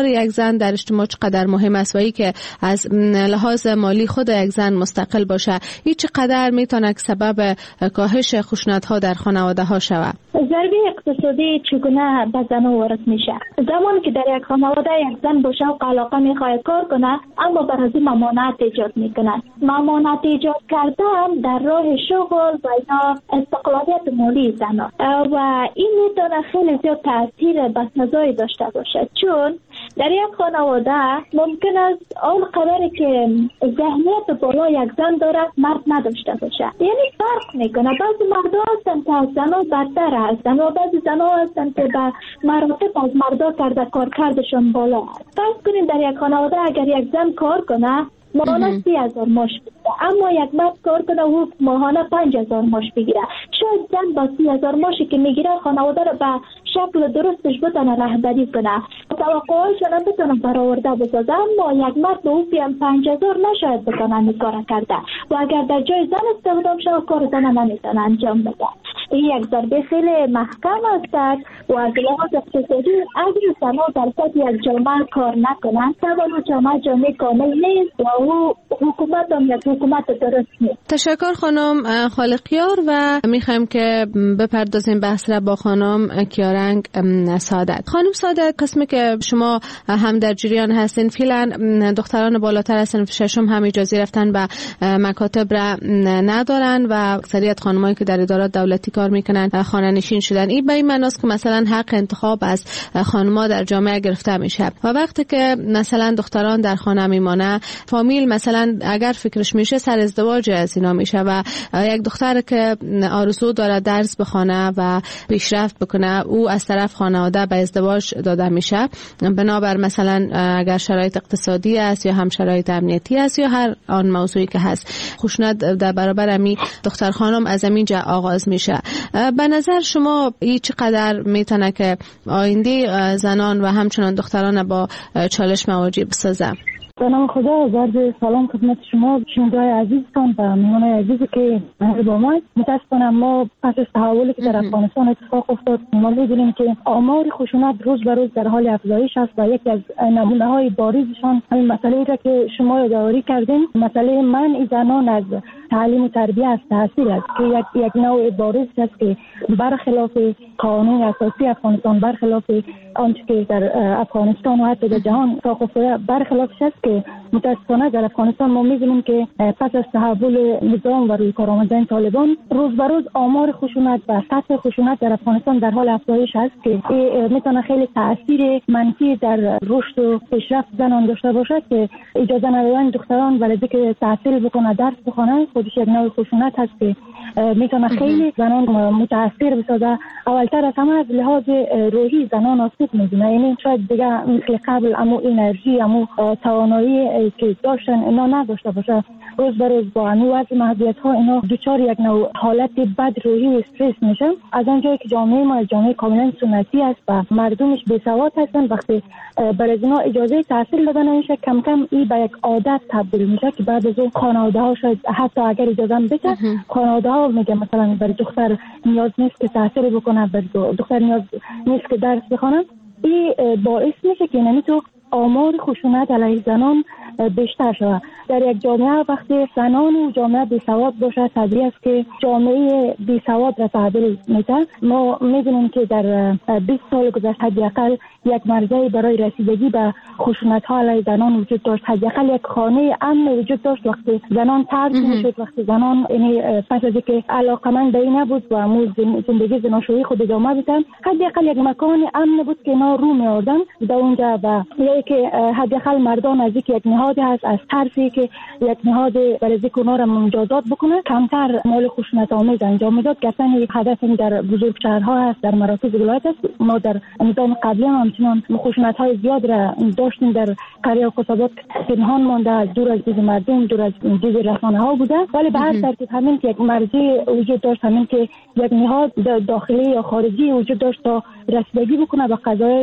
Speaker 15: زن در اجتماع چقدر مهم است و ای که از لحاظ مالی خود یک زن مستقل باشه، این چقدر میتونه سبب کاهش خشونت‌ها در خانواده‌ها شود؟
Speaker 7: ضربه اقتصادی چگونه به زنان وارد میشه؟ زمانی که در یک خانواده یک زن با شوق علاقه میخواد کار کنه، اما بر از این ممانعت ایجاد میکنه. ممانعت ایجاد کردن در راه شغل و یا استقلالیت مالی زنان و این میتونه خیلی زیاد تاثیر بسنجایی داشته باشه، چون در یک خانواده ممکن است اون قدری که ذهنیت بالا یک زن دارد مرد نداشته باشه. یعنی فرق میکنه. بعضی مردها هستن که از زنها برتر هستن و بعضی زنها هستن که به مراتب از مردا کرده کار کردشون بالا هست. فرض کنیم در یک خانواده اگر یک زن کار کنه ماهانه 30,000 ماش بگیره، اما یک مرد کار کنه و ماهانه 5,000 ماش بگیره. شاید زن با 30,000 ماشی که میگیره خانواده رو به شکل درستش بتونه رهبری کنه، توقعاتشون رو بتونه برآورده بسازه، اما یک مرد به او 5,000 نشاید بتونه این کار کرده و اگر در جای زن استخدام شد کار زن نمیتونه انجام بده. این یک ضربه خیلی محکم است و از لحاظ اقتصادی اگر زنها در سطح یک جامعه کار نکنند طبعا جامعه کامل نیست و او حکومت هم یک حکومت درست نیست.
Speaker 15: تشکر خانم خالقیار و میخوایم که بپردازیم بحث را با خانم کیارنگ سعادت. خانم سعادت، قسمی که شما هم در جریان هستین، فعلا دختران بالاتر از صنف ششم هم اجازه رفتن به مکاتب را ندارن و اکثریت خانمایی که در ادارات دولتی کار میکنن خانه نشین شدن. این به این معنی است که مثلا حق انتخاب از خانم‌ها در جامعه گرفته میشه و وقتی که مثلا دختران در خانه میمانه، فامیل مثلا اگر فکرش میشه سر ازدواج از اینا میشه و یک دختر که آرزو داره درس بخونه و پیشرفت بکنه او از طرف خانواده به ازدواج داده میشه بنابر مثلا اگر شرایط اقتصادی است یا هم شرایط امنیتی است یا هر آن موضوعی که هست. خشونت در برابر امی دختر خانم از اینجا آغاز میشه. به نظر شما این چقدر میتونه که آینده زنان و همچنان دختران با چالش مواجه بسازه؟
Speaker 3: به نام خدا، ضرب سلام خدمت شما شنونده‌های عزیزتان و مهمان‌های عزیزی که با ما. متاسفانه ما پس از تحولی که در افغانستان اتفاق افتاد ما می‌بینیم که آمار خشونت روز به روز در حال افزایش است و یکی از نمونه‌های بارزشان همین مسئله را که شما یادآوری کردین، مسئله منع زنان از تعلیم و تربیت از تحصیل است که یک نوع بارز است که برخلاف قانون اساسی افغانستان، برخلاف آنچه که در افغانستان و حتی در جهان اتفاق افتاده، برخلافش است که متاسفانه در افغانستان ما می‌بینیم که پس از تحول نظام و روی کار آمدن طالبان روز به روز آمار خشونت و سطح خشونت در افغانستان در حال افزایش است که میتونه خیلی تاثیر منفی در رشد و پیشرفت زنان داشته باشد که اجازه ندادن دختران برای که تحصیل بکنه، درس بخونه، خودش یک نوع خشونت هست که میتونه خیلی زنان متاثر بسازه. اولتر از همه از لحاظ روحی زنان آسیب می‌بینه، یعنی شاید دیگه مثل قبل امو انرژی، امو توانایی که داشتن اینا نداشته باشه. روز به روز با همین وضع محدودیت‌ها اینا دچار یک نوع حالت بد روحی و استرس میشن. از آنجایی که جامعه ما جامعه کاملا سنتی است و مردمش بی‌سواد هستن، وقتی برای اینا اجازه تحصیل دادن نمیشه، کم کم این به یک عادت تبدیل میشه که بعد از اون خانواده‌ها شاید حتی اگر اجازه بده خانواده‌ها میگه مثلا برای دختر نیاز نیست که تحصیل بکنه، برای دختر نیاز نیست که درس بخونه. این باعث میشه که یعنی تو آمار خشونت علیه زنان بیشتر شود. در یک جامعه وقتی زنان و جامعه بی‌سواد باشه، طبیعی است که جامعه بی‌سواد را تحویل میده. ما می‌بینیم که در 20 سال گذشته حداقل یک مرزی برای رسیدگی به خشونت‌ها علیه زنان وجود داشت. حداقل یک خانه امن وجود داشت وقتی زنان طرد می‌شد، وقتی زنان یعنی پس از اینکه علاقه‌مند به این نبود و زندگی زناشویی خود ادامه میدن، حداقل یک مکان امن بود که اینا رو می‌آوردن در اونجا و که حداقل مردان از یک نهادی هست از ترسی که یک نهاد برای اونا را مجازات بکنه، کمتر مال خشونت آمیز انجام میداد. که اصلا یک هدف در بزرگ شهرها هست، در مراکز ولایت است. ما در نظام قبلی هم همچنان خشونت‌های زیاد را داشتیم در قریه و قصبات پنهان مانده، دور از دید مردم، دور از دید رسانه‌ها بوده. ولی به هر ترتیب همین که یک مرزی وجود داشت، همین که یک نهاد داخلی یا خارجی وجود داشت تا رسیدگی بکنه به قضایای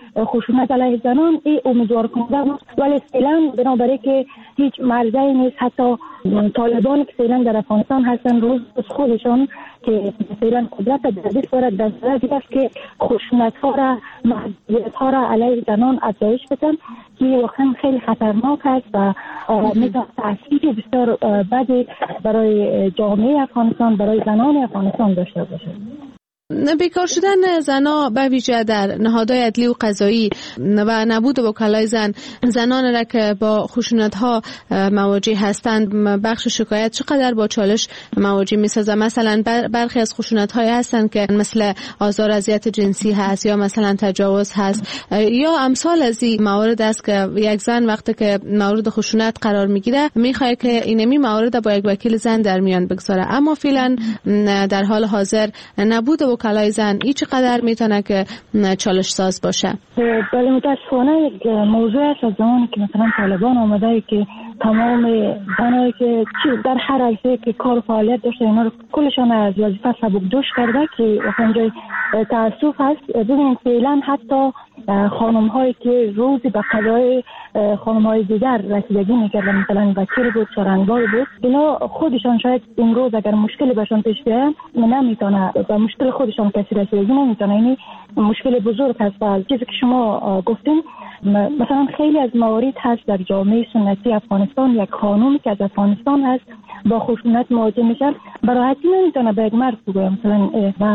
Speaker 3: خشونت علیه زنان این امیدوار کننده بود، ولی فعلا بنابراین که هیچ مرزی نیست. حتی طالبان که فعلا در افغانستان هستن روز خودشان که فعلا قدرت در دست دارد در صورتی است که خشونت ها را محدودیت ها را علیه زنان افزایش بدن که واقعا خیلی خطرناک است و میتونه تاثیر بسیار بدی برای جامعه افغانستان، برای زنان افغانستان داشته باشه.
Speaker 15: بیکار شدن زنها به ویژه در نهادهای عدلی و قضایی و نبود وکلای زنان را که با خشونت‌ها مواجه هستند، بخش شکایت چقدر با چالش مواجه می‌سازند؟ مثلا برخی از خشونت‌های هستند که مثل آزار اذیت جنسی هست یا مثلا تجاوز هست یا امثال از این موارد است که یک زن وقتی که مورد خشونت قرار میگیره میخواد که اینمی موارد با یک وکیل زن در میان بگذاره، اما فعلا در حال حاضر نبود وکلای زن این چقدر میتونه که چالش ساز باشه؟
Speaker 3: بله متاسفانه یک موضوع است از زمانی که مثلا طالبان آمده که تمام زنایی که در هر عرصه‌ای که کار و فعالیت داشته اینا رو کلشان از وظیفه سبکدوش کرده که اونجا تأسف هست. ببینید فعلا حتی خانم هایی که روزی به قضای خانم های دیگر رسیدگی میکردن، مثلا وکیل بود، چارنگار بود، اینا خودشان شاید این روز اگر مشکلی بهشون پیش بیاد نمیتونه به مشکل خودشان کسی رسیدگی نمیتونه. یعنی مشکل بزرگ هست. و چیزی که شما گفتین مثلا خیلی از موارد هست در جامعه سنتی افغانستان، یک خانومی که از افغانستان هست با خشونت مواجه میشه براحتی نمیتونه به یک مرد بگه مثلا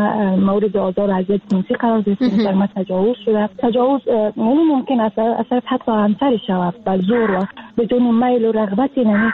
Speaker 3: مورد آزار و اذیت جنسی قرار گرفته، مثلا تجاوز شده. تجاوز یعنی ممکن است اثر حتی همسر شود به زور و بدون میل و رغبتی، یعنی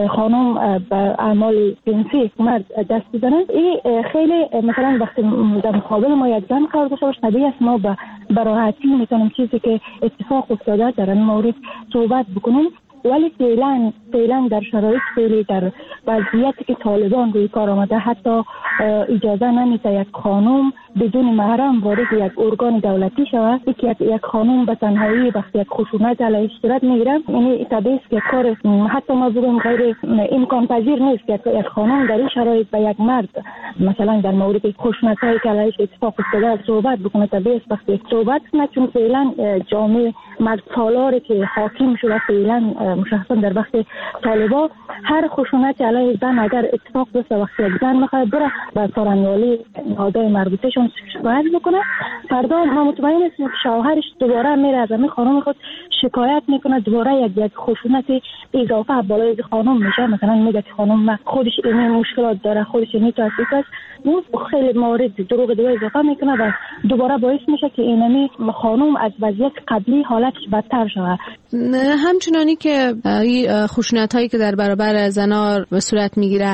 Speaker 3: خانم به اعمال جنسی مرد دست بزنند. این خیلی مثلا وقتی در مقابل ما یک زن قرار داشته باشه طبیعی است ما به راحتی میتونیم چیزی که اتفاق افتاده در این مورد صحبت بکنیم. ولی فعلا در شرایط فعلی در وضعیتی که طالبان روی کار آمده حتی اجازه نمیده یک خانم بدون محرم وارد یک ارگان دولتی شود. یک خانم به تنهایی وقتی یک خشونت علیه صورت میگیره، یعنی طبیعی است که کار حتی ما بگوییم غیر امکان پذیر نیست که یک خانم در این شرایط به یک مرد مثلا در مورد خشونت‌هایی که علیهش اتفاق افتاده صحبت بکنه. طبیعی است وقتی صحبت کنه، چون فعلا جامعه مرد سالاری که حاکم شده فعلا مشخصا در وقت طالبان هر خشونت علیه زن اگر اتفاق بیفته وقتی یک زن میخواد بره به سارنوالی نهادهای مربوطهشون شکایت بکنه، فردا ما مطمئن هستیم که شوهرش دوباره میره از همین خانم خود شکایت میکنه، دوباره یک خشونت اضافه بالای خانم میشه. مثلا میگه که خانم خودش این مشکلات داره، خودش این تاسیس است، خیلی موارد دروغ دیگه اضافه میکنه و دوباره باعث میشه که اینمی خانم از وضعیت قبلی حالتش بدتر شود.
Speaker 15: همچنانی که خشونت هایی که در برابر زنان به صورت میگیره،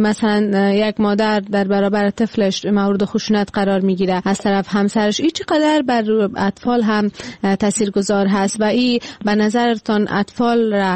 Speaker 15: مثلا یک مادر در برابر طفلش مورد خشونت قرار میگیره از طرف همسرش، این چقدر بر اطفال هم تاثیرگذار هست و این به نظرتان اطفال را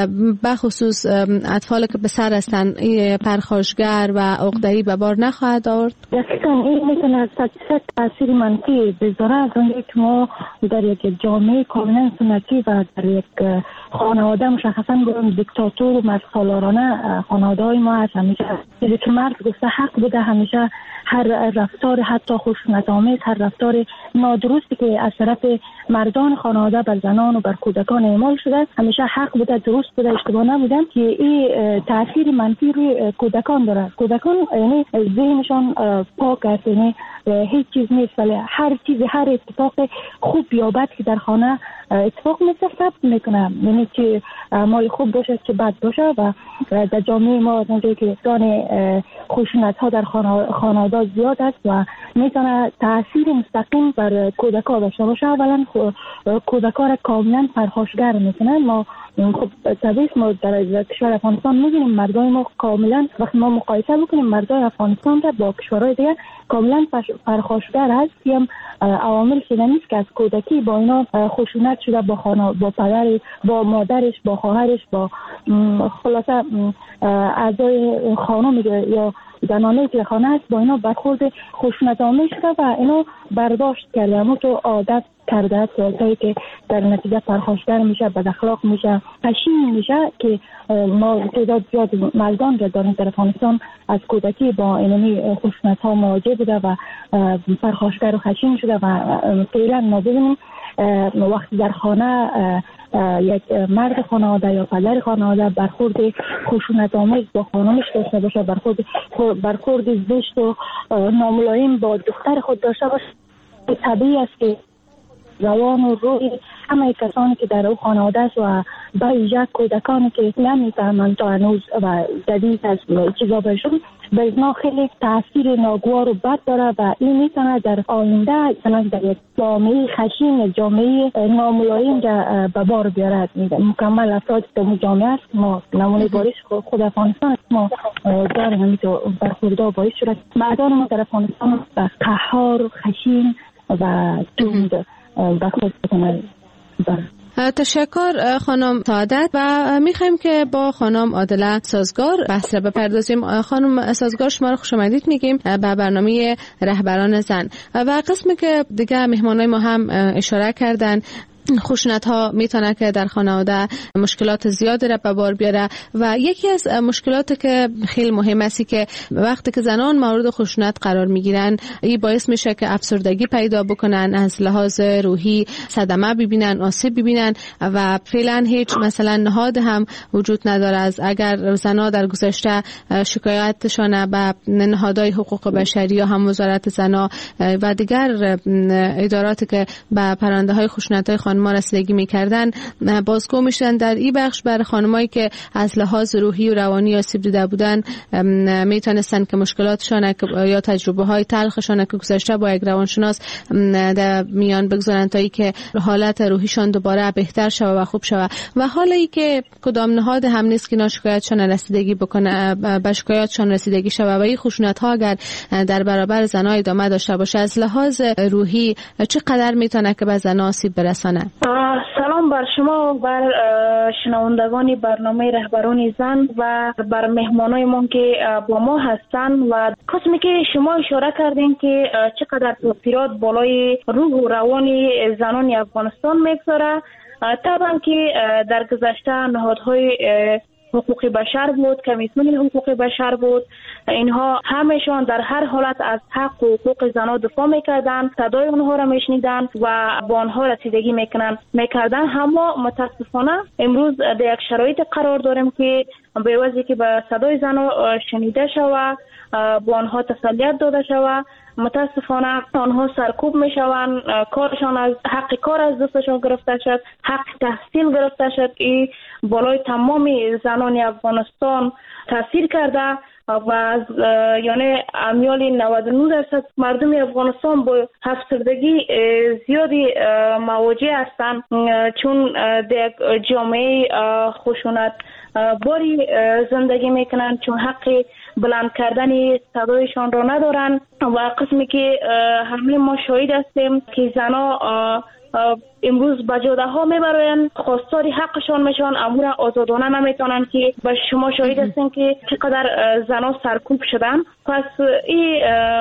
Speaker 15: به خصوص اطفال که پسر هستند پرخاشگر و عقده‌ای به بار نخواهد آورد؟
Speaker 3: دقیقاً این میتونه تاثیر منفی بذاره از اونجایی که ما در یک جامعه کاملا سنتی و در یک خانواده مشخصا برون دیکتاتور و مردسالارانه خانواده های ما هست. همیشه چیزی که مرد گفته حق بوده، همیشه هر رفتار حتی خشونت آمیز، هر رفتار نادرستی که از طرف مردان خانواده بر زنان و بر کودکان اعمال شده همیشه حق بوده، درست بوده، اشتباه نبوده که این تاثیر منفی روی کودکان داره. کودکان یعنی ذهنشان پاک است، یعنی هیچ چیز نیست، ولی هر چیزی، هر اتفاق خوب یا بد که در خانه اتفاق ثبت میکنه، یعنی که مال خوب باشه که بد باشه. و در جامعه ما از اونجایی که دان خشونت ها در خانواده زیاد است و میتونه تاثیر مستقیم بر کودکان داشته باشه. اولا کودکان را کاملا پرخاشگر میکنه. ما خب طبیعی ما در کشور افغانستان می‌بینیم مردای ما کاملا وقتی ما مقایسه بکنیم مردای افغانستان را با کشورهای دیگه کاملا پرخاشگر هست. هم عوامل شده نیست که از کودکی با اینا خشونت شده، با پدر، با مادرش، با خواهرش، با خلاصه اعضای خانم یا زنانه که خانه است با اینا برخورد خشونت آمیز شده و اینا برداشت کرده، اما تو عادت کرده است که در نتیجه پرخاشگر میشه، بد اخلاق میشه، خشین میشه که ما تعداد زیاد مردان را داریم در افغانستان از کودکی با اینمی خشونت ها مواجه بوده و پرخاشگر و خشین شده و فعلا ما ببینیم وقتی در خانه یک مرد خانواده یا پدر خانواده برخورد خشونت آمیز با خانمش داشته باشه، برخورد زشت و ناملایم با دختر خود داشته باشه، طبیعی است که روان و روی همه کسانی که در او خانواده است و با ایجاد کودکانی که نمیفهمند تا هنوز و جدید از چیزا بهشون به اینا خیلی تاثیر ناگوار و بد داره و این میتونه در آینده در یک جامعه خشین، جامعه ناملایم به بار بیارد. مکمل افراد در جامعه است ما نمونه بارش خود افغانستان ما داریم همینطور برخوردها باعث شده مردان ما در افغانستان قهار و خشین و تند برخورد بکنه.
Speaker 15: تشکر خانم سعادت و میخوایم که با خانم عادله سازگار بحث را بپردازیم. خانم سازگار شما رو خوش آمدید میگیم به برنامه رهبران زن و قسمی که دیگه مهمانای ما هم اشاره کردن خشونت ها میتونه که در خانواده مشکلات زیادی را به بار بیاره و یکی از مشکلاتی که خیلی مهم است که وقتی که زنان مورد خشونت قرار میگیرن این باعث میشه که افسردگی پیدا بکنن، از لحاظ روحی صدمه ببینن، آسیب ببینن و فعلا هیچ مثلا نهاد هم وجود نداره از اگر زنها در گذشته شکایتشان به نهادهای حقوق بشری یا هم وزارت زنها و دیگر اداراتی که به پرونده های خشونت های ما رسیدگی میکردن بازگو میشن. در این بخش بر خانمایی که از لحاظ روحی و روانی آسیب دیده بودن میتونستن که مشکلاتشان یا تجربه های تلخشان که گذشته با یک روانشناس در میان بگذارن تا ای که حالت روحیشان دوباره بهتر شوه و خوب شوه و حالی که کدام نهاد هم نیست که شکایتشان رسیدگی بکنه، به شکایتشان رسیدگی شوه و این خشونت ها اگر در برابر زنها ادامه داشته باشه از لحاظ روحی چقدر میتونه که به زنها آسیب برسانه؟
Speaker 7: سلام بر شما و بر شنوندگان برنامه رهبران زن و بر مهمانای ما که با ما هستن و قسمی که شما اشاره کردین که چقدر تاثیرات بالای روح و روان زنان افغانستان میگذاره. طبعا که در گذشته نهادهای حقوق بشر بود، کمیسیون حقوق بشر بود، اینها همشان در هر حالت از حق و حقوق زنان دفاع میکردن، صدای اونها را میشنیدن و با آنها رسیدگی میکردن. اما متاسفانه امروز در یک شرایط قرار داریم که به وجهی که به صدای زنان شنیده شود، با آنها تسلیت داده شود، متاسفانه آنها سرکوب میشوند، کارشان از حق کار از دستشان گرفته شد، حق تحصیل گرفته شد. این بالای تمام زنان افغانستان تاثیر کرده و یعنی امیال 99% مردم افغانستان با افسردگی زیادی مواجه هستند چون در جامعه خشونت باری زندگی میکنند، چون حق بلند کردن صدایشان را ندارن و قسمی که همه ما شاهد هستیم که زنها امروز به جاده ها میبرن، خواستار حقشان میشن، امور آزادانه نمیتونن که به شما شاهد هستین که چقدر زنها سرکوب شدن. پس این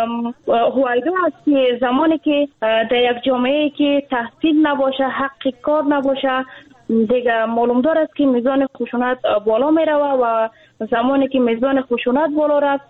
Speaker 7: هویدا است که زمانی که در یک جامعه که تحصیل نباشه، حق کار نباشه، دیگه معلوم دار است که میزان خشونت بالا میروه و زمانی که میزان خشونت بالا رفت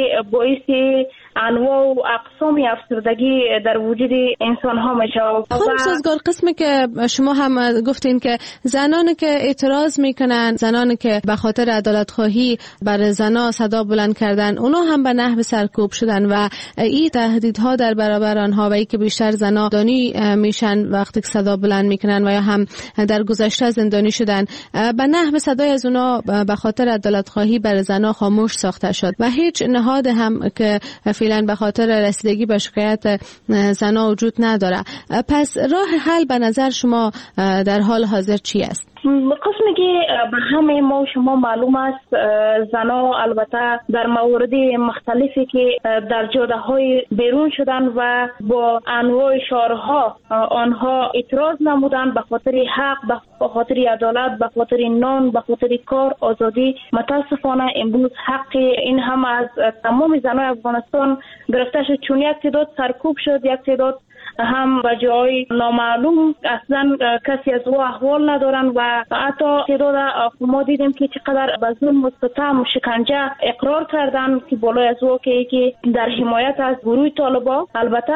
Speaker 7: باعث انواع و اقسام افسردگی در وجود انسان ها میشه.
Speaker 15: خانم سازگار، قسمی که شما هم گفتین که زنانی که اعتراض میکنن، زنانی که به خاطر عدالت خواهی بر زنا صدا بلند کردن، اونا هم به نحو سرکوب شدن و این تهدیدها در برابر آنها و ای که بیشتر زنا زندانی میشن وقتی که صدا بلند میکنن و یا هم در گذشته زندانی شدن، به نحو صدای از اونا به خاطر عدالت خواهی بر زنا خاموش ساخته شد و هیچ نهاد هم که فعلا به خاطر رسیدگی به شکایت زنا وجود نداره. پس راه حل به نظر شما در حال حاضر چی است؟
Speaker 7: قسمی که به همه ما و شما معلوم است، زنها البته در موارد مختلفی که در جاده های بیرون شدن و با انواع شعارها آنها اعتراض نمودن به خاطر حق، به خاطر عدالت، به خاطر نان، به خاطر کار، آزادی. متاسفانه امروز حق این هم از تمام زنای افغانستان گرفته شد، چون یک تعداد سرکوب شد، یک تعداد هم به جای نامعلوم اصلا کسی از او احوال ندارن و حتی تعداد ما دیدیم که چقدر به ظلم و ستم شکنجه اقرار کردن که بالای از او که در حمایت از گروه طالبان. البته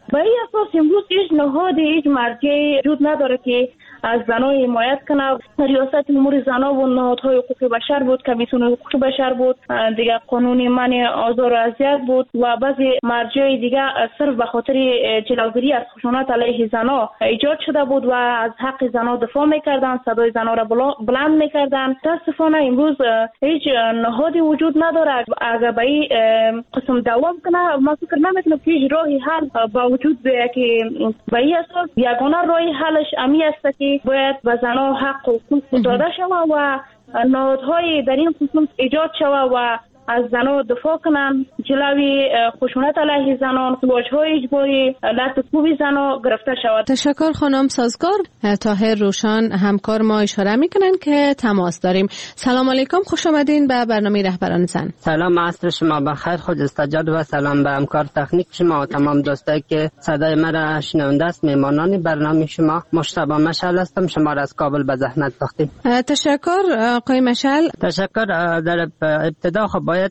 Speaker 3: به این اساس امروز هیچ نهاد هیچ مرجعی وجود نداره که از زنان حمایت کنه. ریاست امور زنان و نهادهای حقوق بشر بود، کمیسیون حقوق بشر بود، دیگه قانون منع آزار و اذیت بود و بعضی مرجع دیگه صرف به خاطر جلوگیری از خشونت علیه زنان ایجاد شده بود و از حق زنان دفاع میکردن، صدای زنان را بلند میکردن. متاسفانه امروز هیچ نهادی وجود نداره. اگر به این قسم دوام کنه ما فکر نمیکنم که هیچ راهی حل با وجود بیاید که به این اساس یگانه راهی حلش امی است که باید به زنان حق و حقوق داده شود و نهادهای در این خصوص ایجاد شود و از زنان دفاع کنن، جلوی خشونت علیه زنان، واژه‌های اجباری، لطف‌کوبی زنان گرفته شود.
Speaker 15: تشکر خانم سازگار. طاهر روشان همکار ما اشاره میکنن که تماس داریم. سلام علیکم، خوش آمدین به برنامه رهبران زن.
Speaker 9: سلام، عصر شما بخیر، خود استجاد و سلام به همکار تکنیک شما و تمام دوستایی که صدای مرا شنونده است. میمانان برنامه شما مشتبه مشعل هستم، شما را از کابل به زحمت ساختیم.
Speaker 15: تشکر آقای مشعل.
Speaker 9: تشکر. در ابتدا خب باید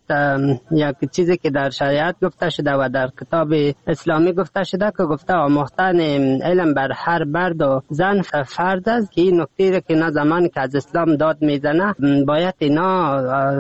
Speaker 9: یک چیزی که در شریعت گفته شده و در کتاب اسلامی گفته شده که گفته آموختن علم بر هر مرد و زن فرض است، که این نکته که نه زمانی که از اسلام داد میزنه باید اینا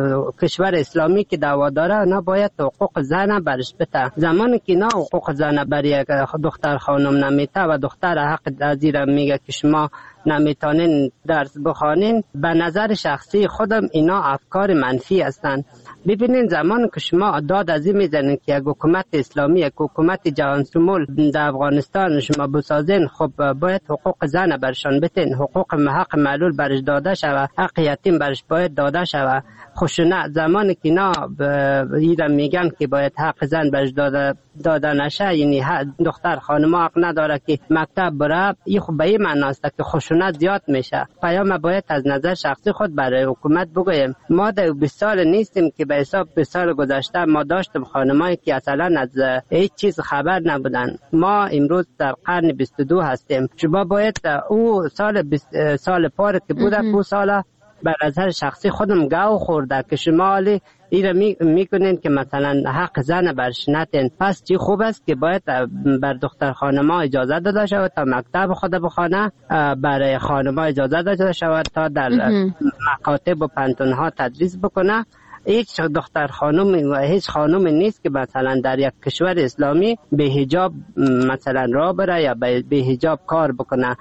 Speaker 9: کشور اسلامی که دعوا داره نه باید حقوق زن برش بده. زمانی که نه حقوق زن بر یک دختر خانم نمیته و دختر حق زیر میگه که شما نمیتونین درس بخوانین، به نظر شخصی خودم اینا افکار منفی هستند. ببینین زمان که شما داد از این میزنین که یک حکومت اسلامی، یک حکومت جهان شمول در افغانستان شما بسازین، خب باید حقوق زن برشان بتین، حق معلول برش داده شود، حق یتیم برش باید داده شود. خشونت زمانی که اینا ایران میگن که باید حق زن برش داده نشه، یعنی دختر خانم حق نداره که مکتب بره، این خب به این معنی است که خشونت زیاد میشه. پیام باید از نظر شخصی خود برای حکومت بگویم. ما در 20 سال نیستیم که به حساب 20 سال گذشته ما داشتیم خانمایی که اصلا از هیچ چیز خبر نبودن. ما امروز در قرن 22 هستیم. شما باید او سال پاره که بوده او سال بر نظر شخصی خودم گاو خورده که شما ایره میکنین که مثلا حق زن برش نتین. پس چی خوب است که باید بر دختر خانما اجازه داده شود تا مکتب خود بخونه، برای خانما اجازه داده شود تا در مکاتب و پانتون ها تدریس بکنه. هیچ دختر خانم و هیچ خانم نیست که مثلا در یک کشور اسلامی به حجاب مثلا راه بره یا به حجاب کار بکنه.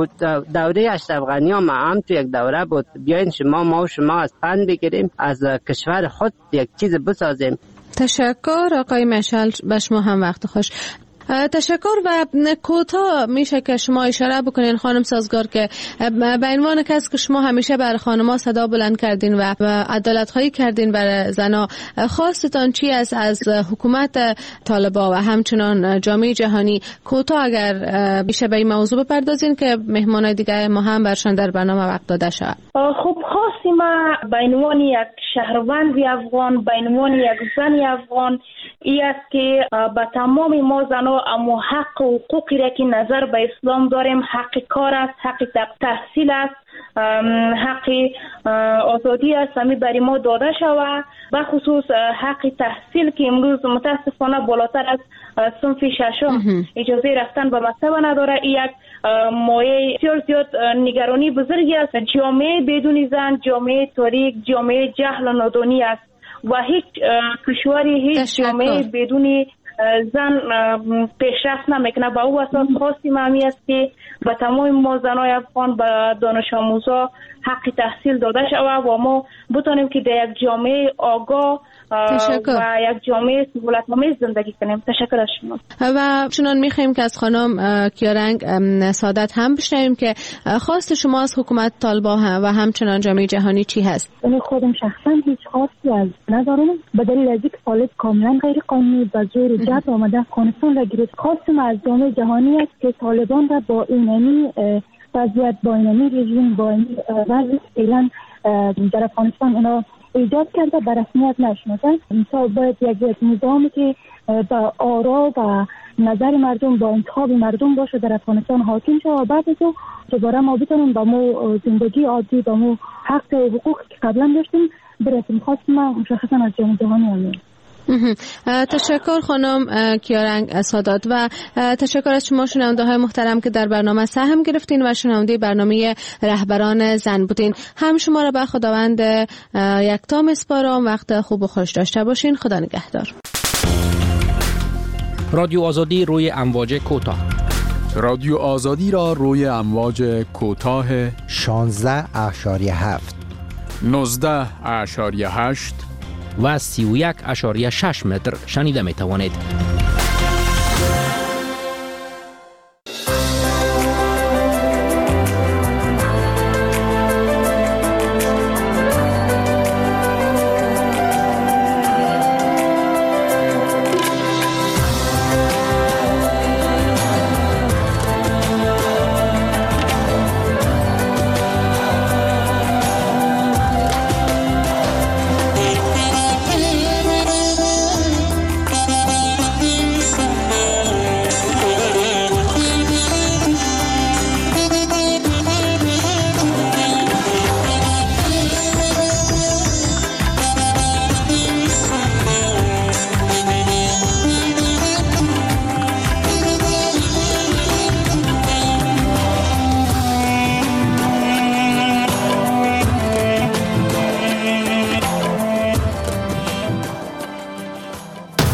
Speaker 9: دوره اشرف غنی هم تو یک دوره بود. بیاین ما و شما از پند بگیریم، از کشور خود یک چیز بسازیم.
Speaker 15: تشکر آقای مشعل، به شما هم وقت خوش. تشکر. و کوتاه میشه که شما اشاره بکنین خانم سازگار که به عنوان کسی که شما همیشه بر خانم‌ها صدا بلند کردین و عدالت خواهی کردین بر زنا، خواستتان چی است از حکومت طالبان و همچنان جامعه جهانی؟ کوتاه اگر میشه به این موضوع بپردازین که مهمانای دیگه ما هم برشان در برنامه وقت داده شود.
Speaker 3: خب خواستم به عنوان یک شهروند افغان، به عنوان یک زن افغان، این است که به تمام ما زنان اما حق و حقوقی را که نظر به اسلام داریم، حق کار است، حق تحصیل است، حق آزادی است، همی برای ما داده شود. به خصوص حق تحصیل که امروز متاسفانه بالاتر از صنف ششم اجازه رفتن به مکتب نداره. این یک مایه بسیار زیاد نگرانی بزرگی است. جامعه بدون زن جامعه تاریک، جامعه جهل و نادانی است و هیچ کشوری، هیچ جامعه بدون زن پیشرفت نمیکنه. با او اساس خواستیم همی است که به تمام ما زنای افغان، به دانش آموزا حق تحصیل داده شود و ما بتانیم که در یک جامعه آگاه و یک جامعه سهولت‌آمیز زندگی کنیم. تشکر از شما.
Speaker 15: و چنان میخوایم که از خانم کیارنگ سعادت هم بشنویم که خواست شما از حکومت طالبان و همچنان جامعه جهانی چی هست؟
Speaker 3: من خودم شخصا هیچ خواستی از ندارم، به دلیل از اینکه طالب کاملا غیر قانونی به زور جبر آمده افغانستان را گرفت. خواستم از جامعه جهانی است که طالبان را با اینمی وضعیت، با اینمی رژیم، با این وضع فعلا در افغانستان اینا ایجاد کرده به رسمیت نشناسند. مثلا باید یک نظامی که با آرا و نظر مردم، با انتخاب مردم باشه در افغانستان حاکم شه و بعد از او دوباره ما بتونیم با مو زندگی عادی، با مو حق و حقوق که قبلا داشتیم برسیم. خواستم مشخصا از جامعه جهانی
Speaker 15: تشکر خانم کیارنگ سادات و تشکر از شما شنونده های محترم که در برنامه سهم گرفتین و شنونده برنامه رهبران زن بودین. هم شما را به خداوند یکتا میسپارم. وقت خوب و خوش داشته باشین. خدا نگهدار.
Speaker 12: رادیو آزادی روی امواج کوتاه.
Speaker 5: رادیو آزادی را روی امواج کوتاه
Speaker 11: 16.7
Speaker 5: 19.8
Speaker 12: و 31.6 متر شنیده می توانید.